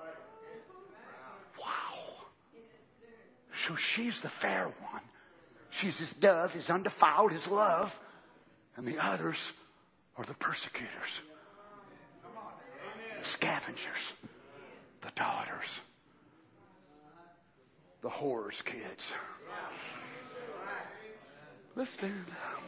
Wow. So she's the fair one. She's his dove, his undefiled, his love. And the others are the persecutors. The scavengers. The daughters. The whores' kids. Let's stand.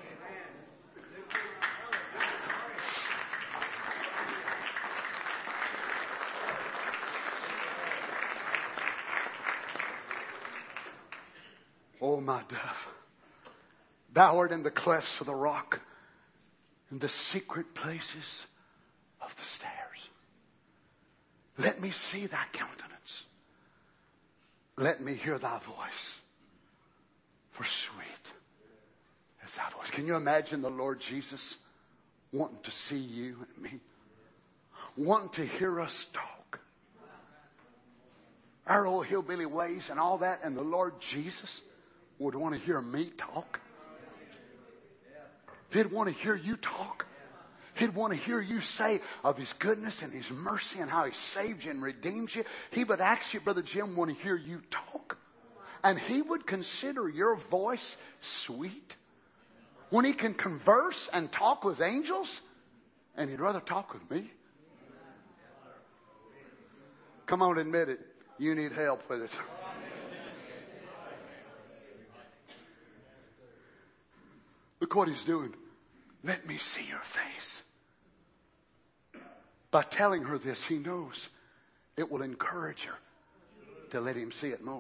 Oh, my dove, thou art in the clefts of the rock, in the secret places of the stairs. Let me see thy countenance. Let me hear thy voice. For sweet is thy voice. Can you imagine the Lord Jesus wanting to see you and me? Wanting to hear us talk. Our old hillbilly ways and all that, and the Lord Jesus would want to hear me talk. He'd want to hear you talk. He'd want to hear you say of his goodness and his mercy and how he saved you and redeemed you. He would actually, Brother Jim, want to hear you talk. And he would consider your voice sweet. When he can converse and talk with angels, and he'd rather talk with me. Come on, admit it. You need help with it. Look what he's doing. Let me see your face. By telling her this, he knows it will encourage her to let him see it more.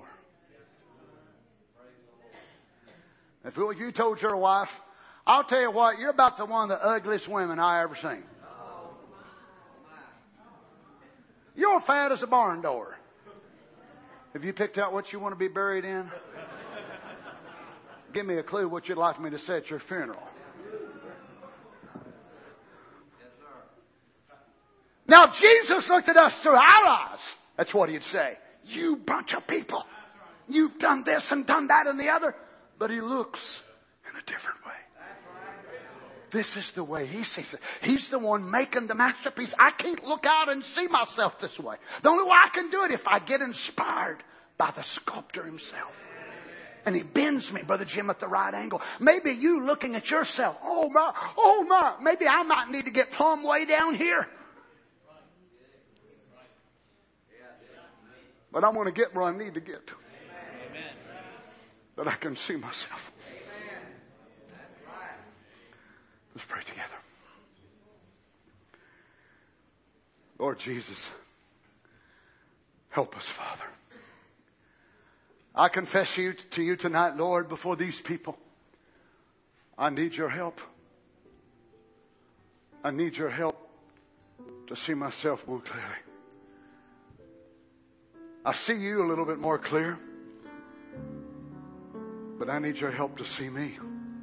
If you told your wife, I'll tell you what, you're about the one of the ugliest women I ever seen. You're fat as a barn door. Have you picked out what you want to be buried in? Give me a clue what you'd like me to say at your funeral. Now, Jesus looked at us through our eyes. That's what he'd say. You bunch of people. You've done this and done that and the other. But he looks in a different way. This is the way He sees it. He's the one making the masterpiece. I can't look out and see myself this way. The only way I can do it if I get inspired by the sculptor Himself. And He bends me, Brother Jim, at the right angle. Maybe you looking at yourself, oh my, oh my, maybe I might need to get plumb way down here. But I want to get where I need to get to. That I can see myself. Let's pray together. Lord Jesus, help us, Father. I confess you to you tonight, Lord, before these people. I need your help. I need your help to see myself more clearly. I see you a little bit more clear, but I need your help to see me.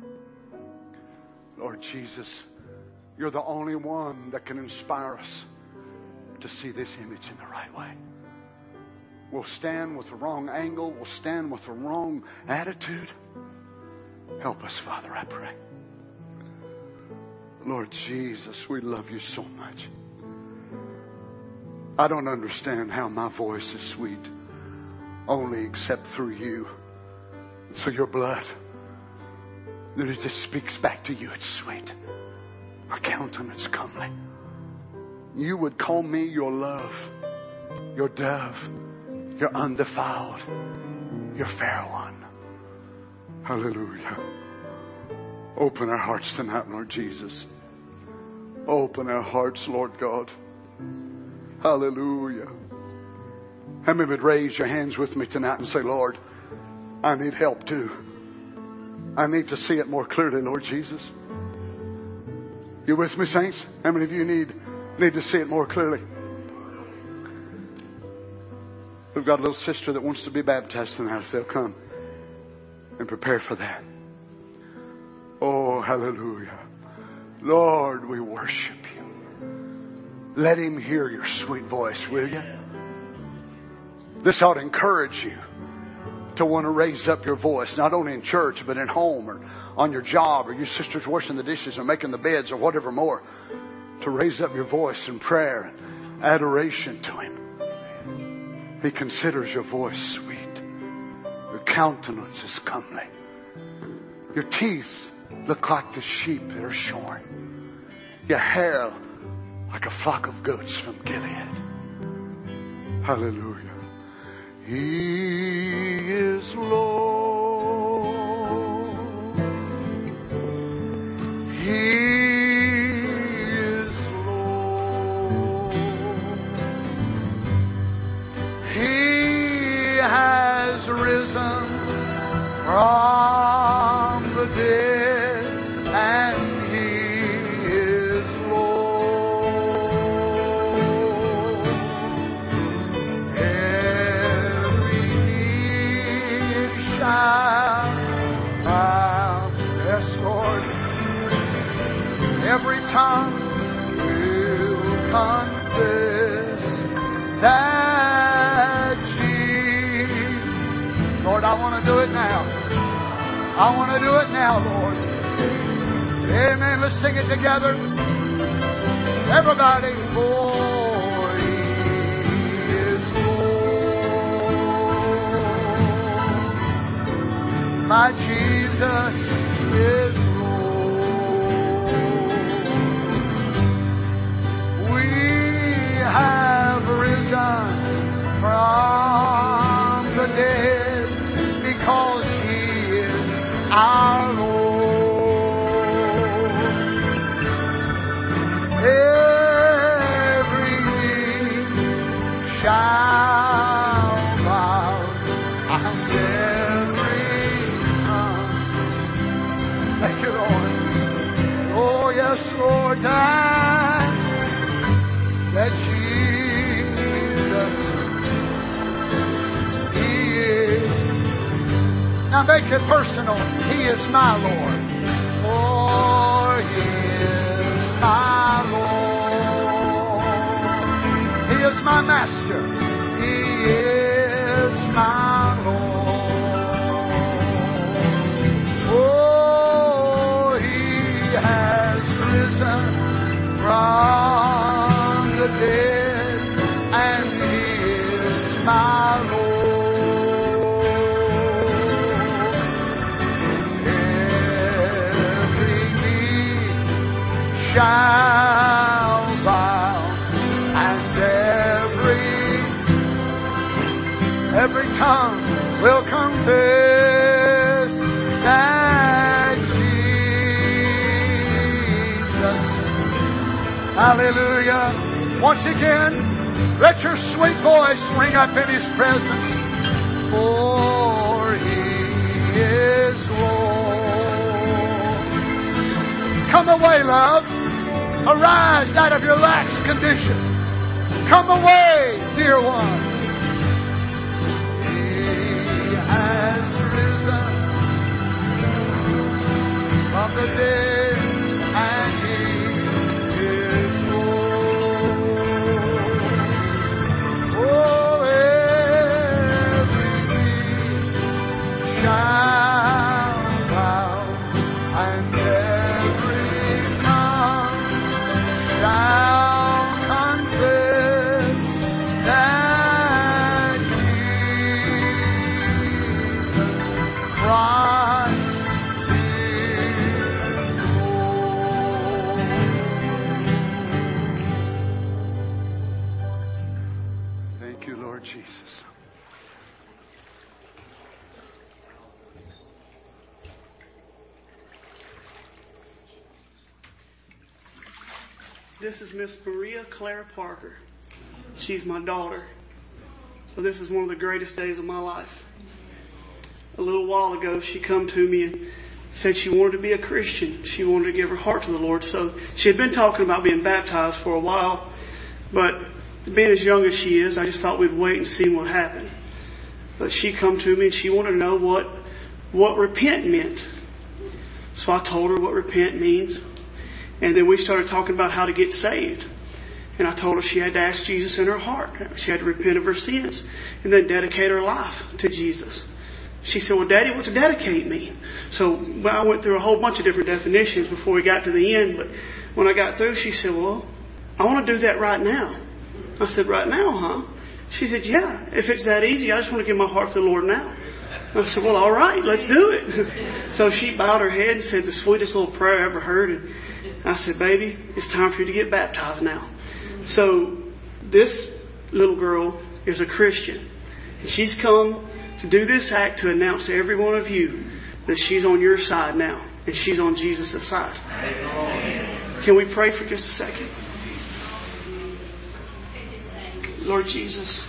Lord Jesus, you're the only one that can inspire us to see this image in the right way. We'll stand with the wrong angle. We'll stand with the wrong attitude. Help us, Father, I pray. Lord Jesus, we love you so much. I don't understand how my voice is sweet, only except through you. Through your blood. That it just speaks back to you. It's sweet. My countenance comely. You would call me your love, your dove, your undefiled, your fair one. Hallelujah. Open our hearts tonight, Lord Jesus. Open our hearts, Lord God. Hallelujah. How many would raise your hands with me tonight and say, Lord, I need help too. I need to see it more clearly, Lord Jesus. You with me, saints? How many of you need, need to see it more clearly? We've got a little sister that wants to be baptized tonight. If they'll come and prepare for that. Oh, hallelujah. Lord, we worship you. Let Him hear your sweet voice, will you? This ought to encourage you to want to raise up your voice, not only in church, but in home or on your job, or your sisters washing the dishes or making the beds or whatever more. To raise up your voice in prayer and adoration to Him. He considers your voice sweet. Your countenance is comely. Your teeth look like the sheep that are shorn. Your hair like a flock of goats from Gilead. Hallelujah. He is Lord. He is Lord. He has risen from the dead, and He is Lord. Every knee shall bow. Yes, Lord. Every tongue will confess that Jesus. Lord, I want to do it now. I want to do it now, Lord. Amen. Let's sing it together. Everybody. For He is Lord. My Jesus is Lord. We have risen from the dead because He is our Lord. Every knee shall bow, and every tongue. Thank you, Lord. Oh, yes, Lord, that, that Jesus, He is. Now make it personal. He is my Lord. Oh, He is my Lord. He is my Master. He is my Lord. Oh, He has my Lord. Every knee shall bow, and every, every tongue will confess that Jesus. Hallelujah. Once again, let your sweet voice ring up in His presence. For He is Lord. Come away, love. Arise out of your lax condition. Come away, dear one. He has risen from the dead, and He is Lord. Oh, every knee shall bow, and every tongue shall confess that Jesus Christ is Lord. Thank you, Lord Jesus. This is Miss Maria Claire Parker. She's my daughter. So this is one of the greatest days of my life. A little while ago, she come to me and said she wanted to be a Christian. She wanted to give her heart to the Lord. So she had been talking about being baptized for a while, but being as young as she is, I just thought we'd wait and see what happened. But she come to me and she wanted to know what what repent meant. So I told her what repent means. And then we started talking about how to get saved. And I told her she had to ask Jesus in her heart. She had to repent of her sins and then dedicate her life to Jesus. She said, well, Daddy, what's dedicate mean? So well, I went through a whole bunch of different definitions before we got to the end. But when I got through, she said, well, I want to do that right now. I said, right now, huh? She said, yeah, if it's that easy, I just want to give my heart to the Lord now. I said, well, all right, let's do it. So she bowed her head and said the sweetest little prayer I ever heard. And I said, baby, it's time for you to get baptized now. So this little girl is a Christian. And she's come to do this act to announce to every one of you that she's on your side now. And she's on Jesus' side. Can we pray for just a second? Lord Jesus,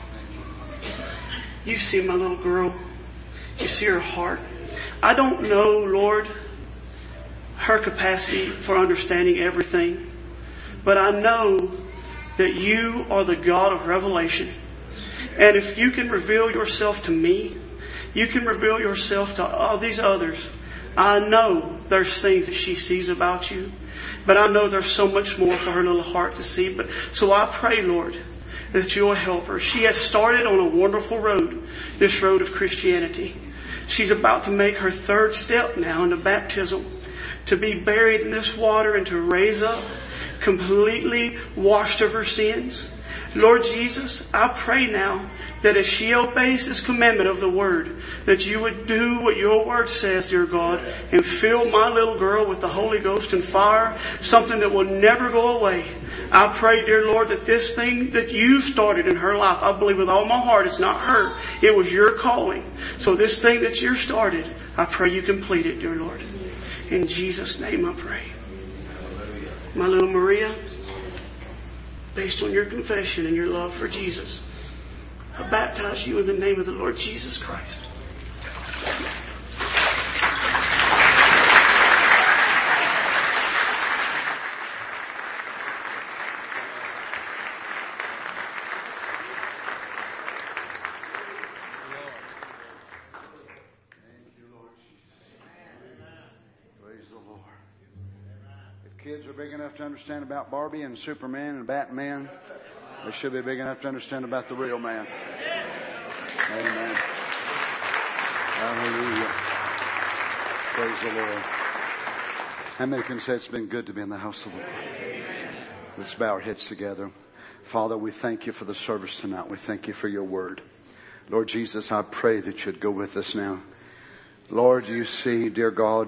you see my little girl. You see her heart. I don't know, Lord, her capacity for understanding everything. But I know that you are the God of revelation. And if you can reveal yourself to me, you can reveal yourself to all these others. I know there's things that she sees about you. But I know there's so much more for her little heart to see. But so I pray, Lord, that you'll help her. She has started on a wonderful road, this road of Christianity. She's about to make her third step now into baptism, to be buried in this water and to raise up, completely washed of her sins. Lord Jesus, I pray now that as she obeys this commandment of the Word, that you would do what your Word says, dear God, and fill my little girl with the Holy Ghost and fire, something that will never go away. I pray, dear Lord, that this thing that you started in her life, I believe with all my heart, it's not her. It was your calling. So this thing that you started, I pray you complete it, dear Lord. In Jesus' name I pray. My little Maria, based on your confession and your love for Jesus, I baptize you in the name of the Lord Jesus Christ. Kids are big enough to understand about Barbie and Superman and Batman. They should be big enough to understand about the real man. Amen. Hallelujah. Praise the Lord. How many can say it's been good to be in the house of the Lord? Let's bow our heads together. Father, we thank you for the service tonight. We thank you for your word. Lord Jesus, I pray that you'd go with us now. Lord, you see, dear God,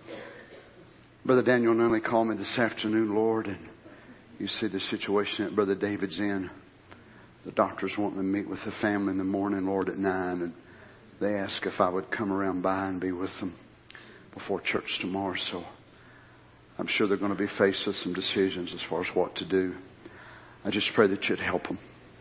Brother Daniel Nunley called me this afternoon, Lord, and you see the situation that Brother David's in. The doctor's wanting to meet with the family in the morning, Lord, at nine, and they asked if I would come around by and be with them before church tomorrow. So I'm sure they're going to be faced with some decisions as far as what to do. I just pray that you'd help them.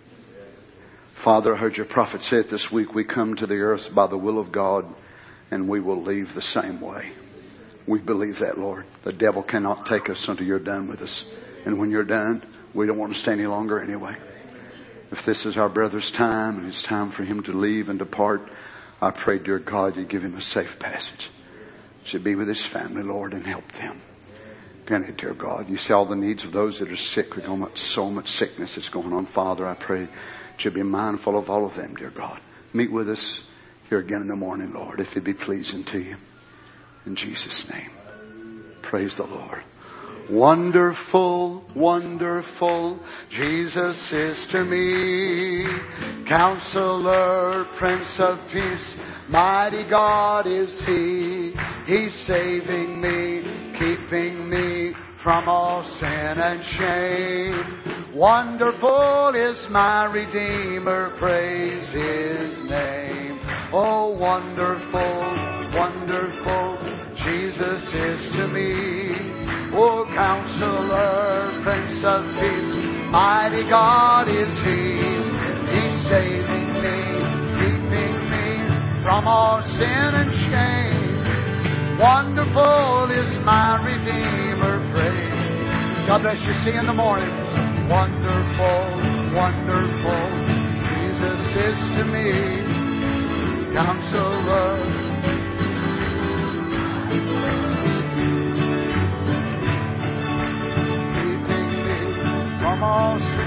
Father, I heard your prophet say it this week. We come to the earth by the will of God, and we will leave the same way. We believe that, Lord. The devil cannot take us until you're done with us. And when you're done, we don't want to stay any longer anyway. If this is our brother's time and it's time for him to leave and depart, I pray, dear God, you give him a safe passage. Should be with his family, Lord, and help them. Grant it, dear God. You see all the needs of those that are sick. We've got so much sickness that's going on. Father, I pray that you be mindful of all of them, dear God. Meet with us here again in the morning, Lord, if it be pleasing to you. In Jesus' name. Praise the Lord. Wonderful, wonderful, Jesus is to me. Counselor, Prince of Peace, mighty God is He. He's saving me, keeping me from all sin and shame. Wonderful is my Redeemer, praise His name. Oh, wonderful, wonderful, Jesus is to me. Oh, Counselor, Prince of Peace, mighty God is He. He's saving me, keeping me from all sin and shame. Wonderful is my Redeemer, praise. God bless you. See you in the morning. Wonderful, wonderful, Jesus is to me. Counselor, from all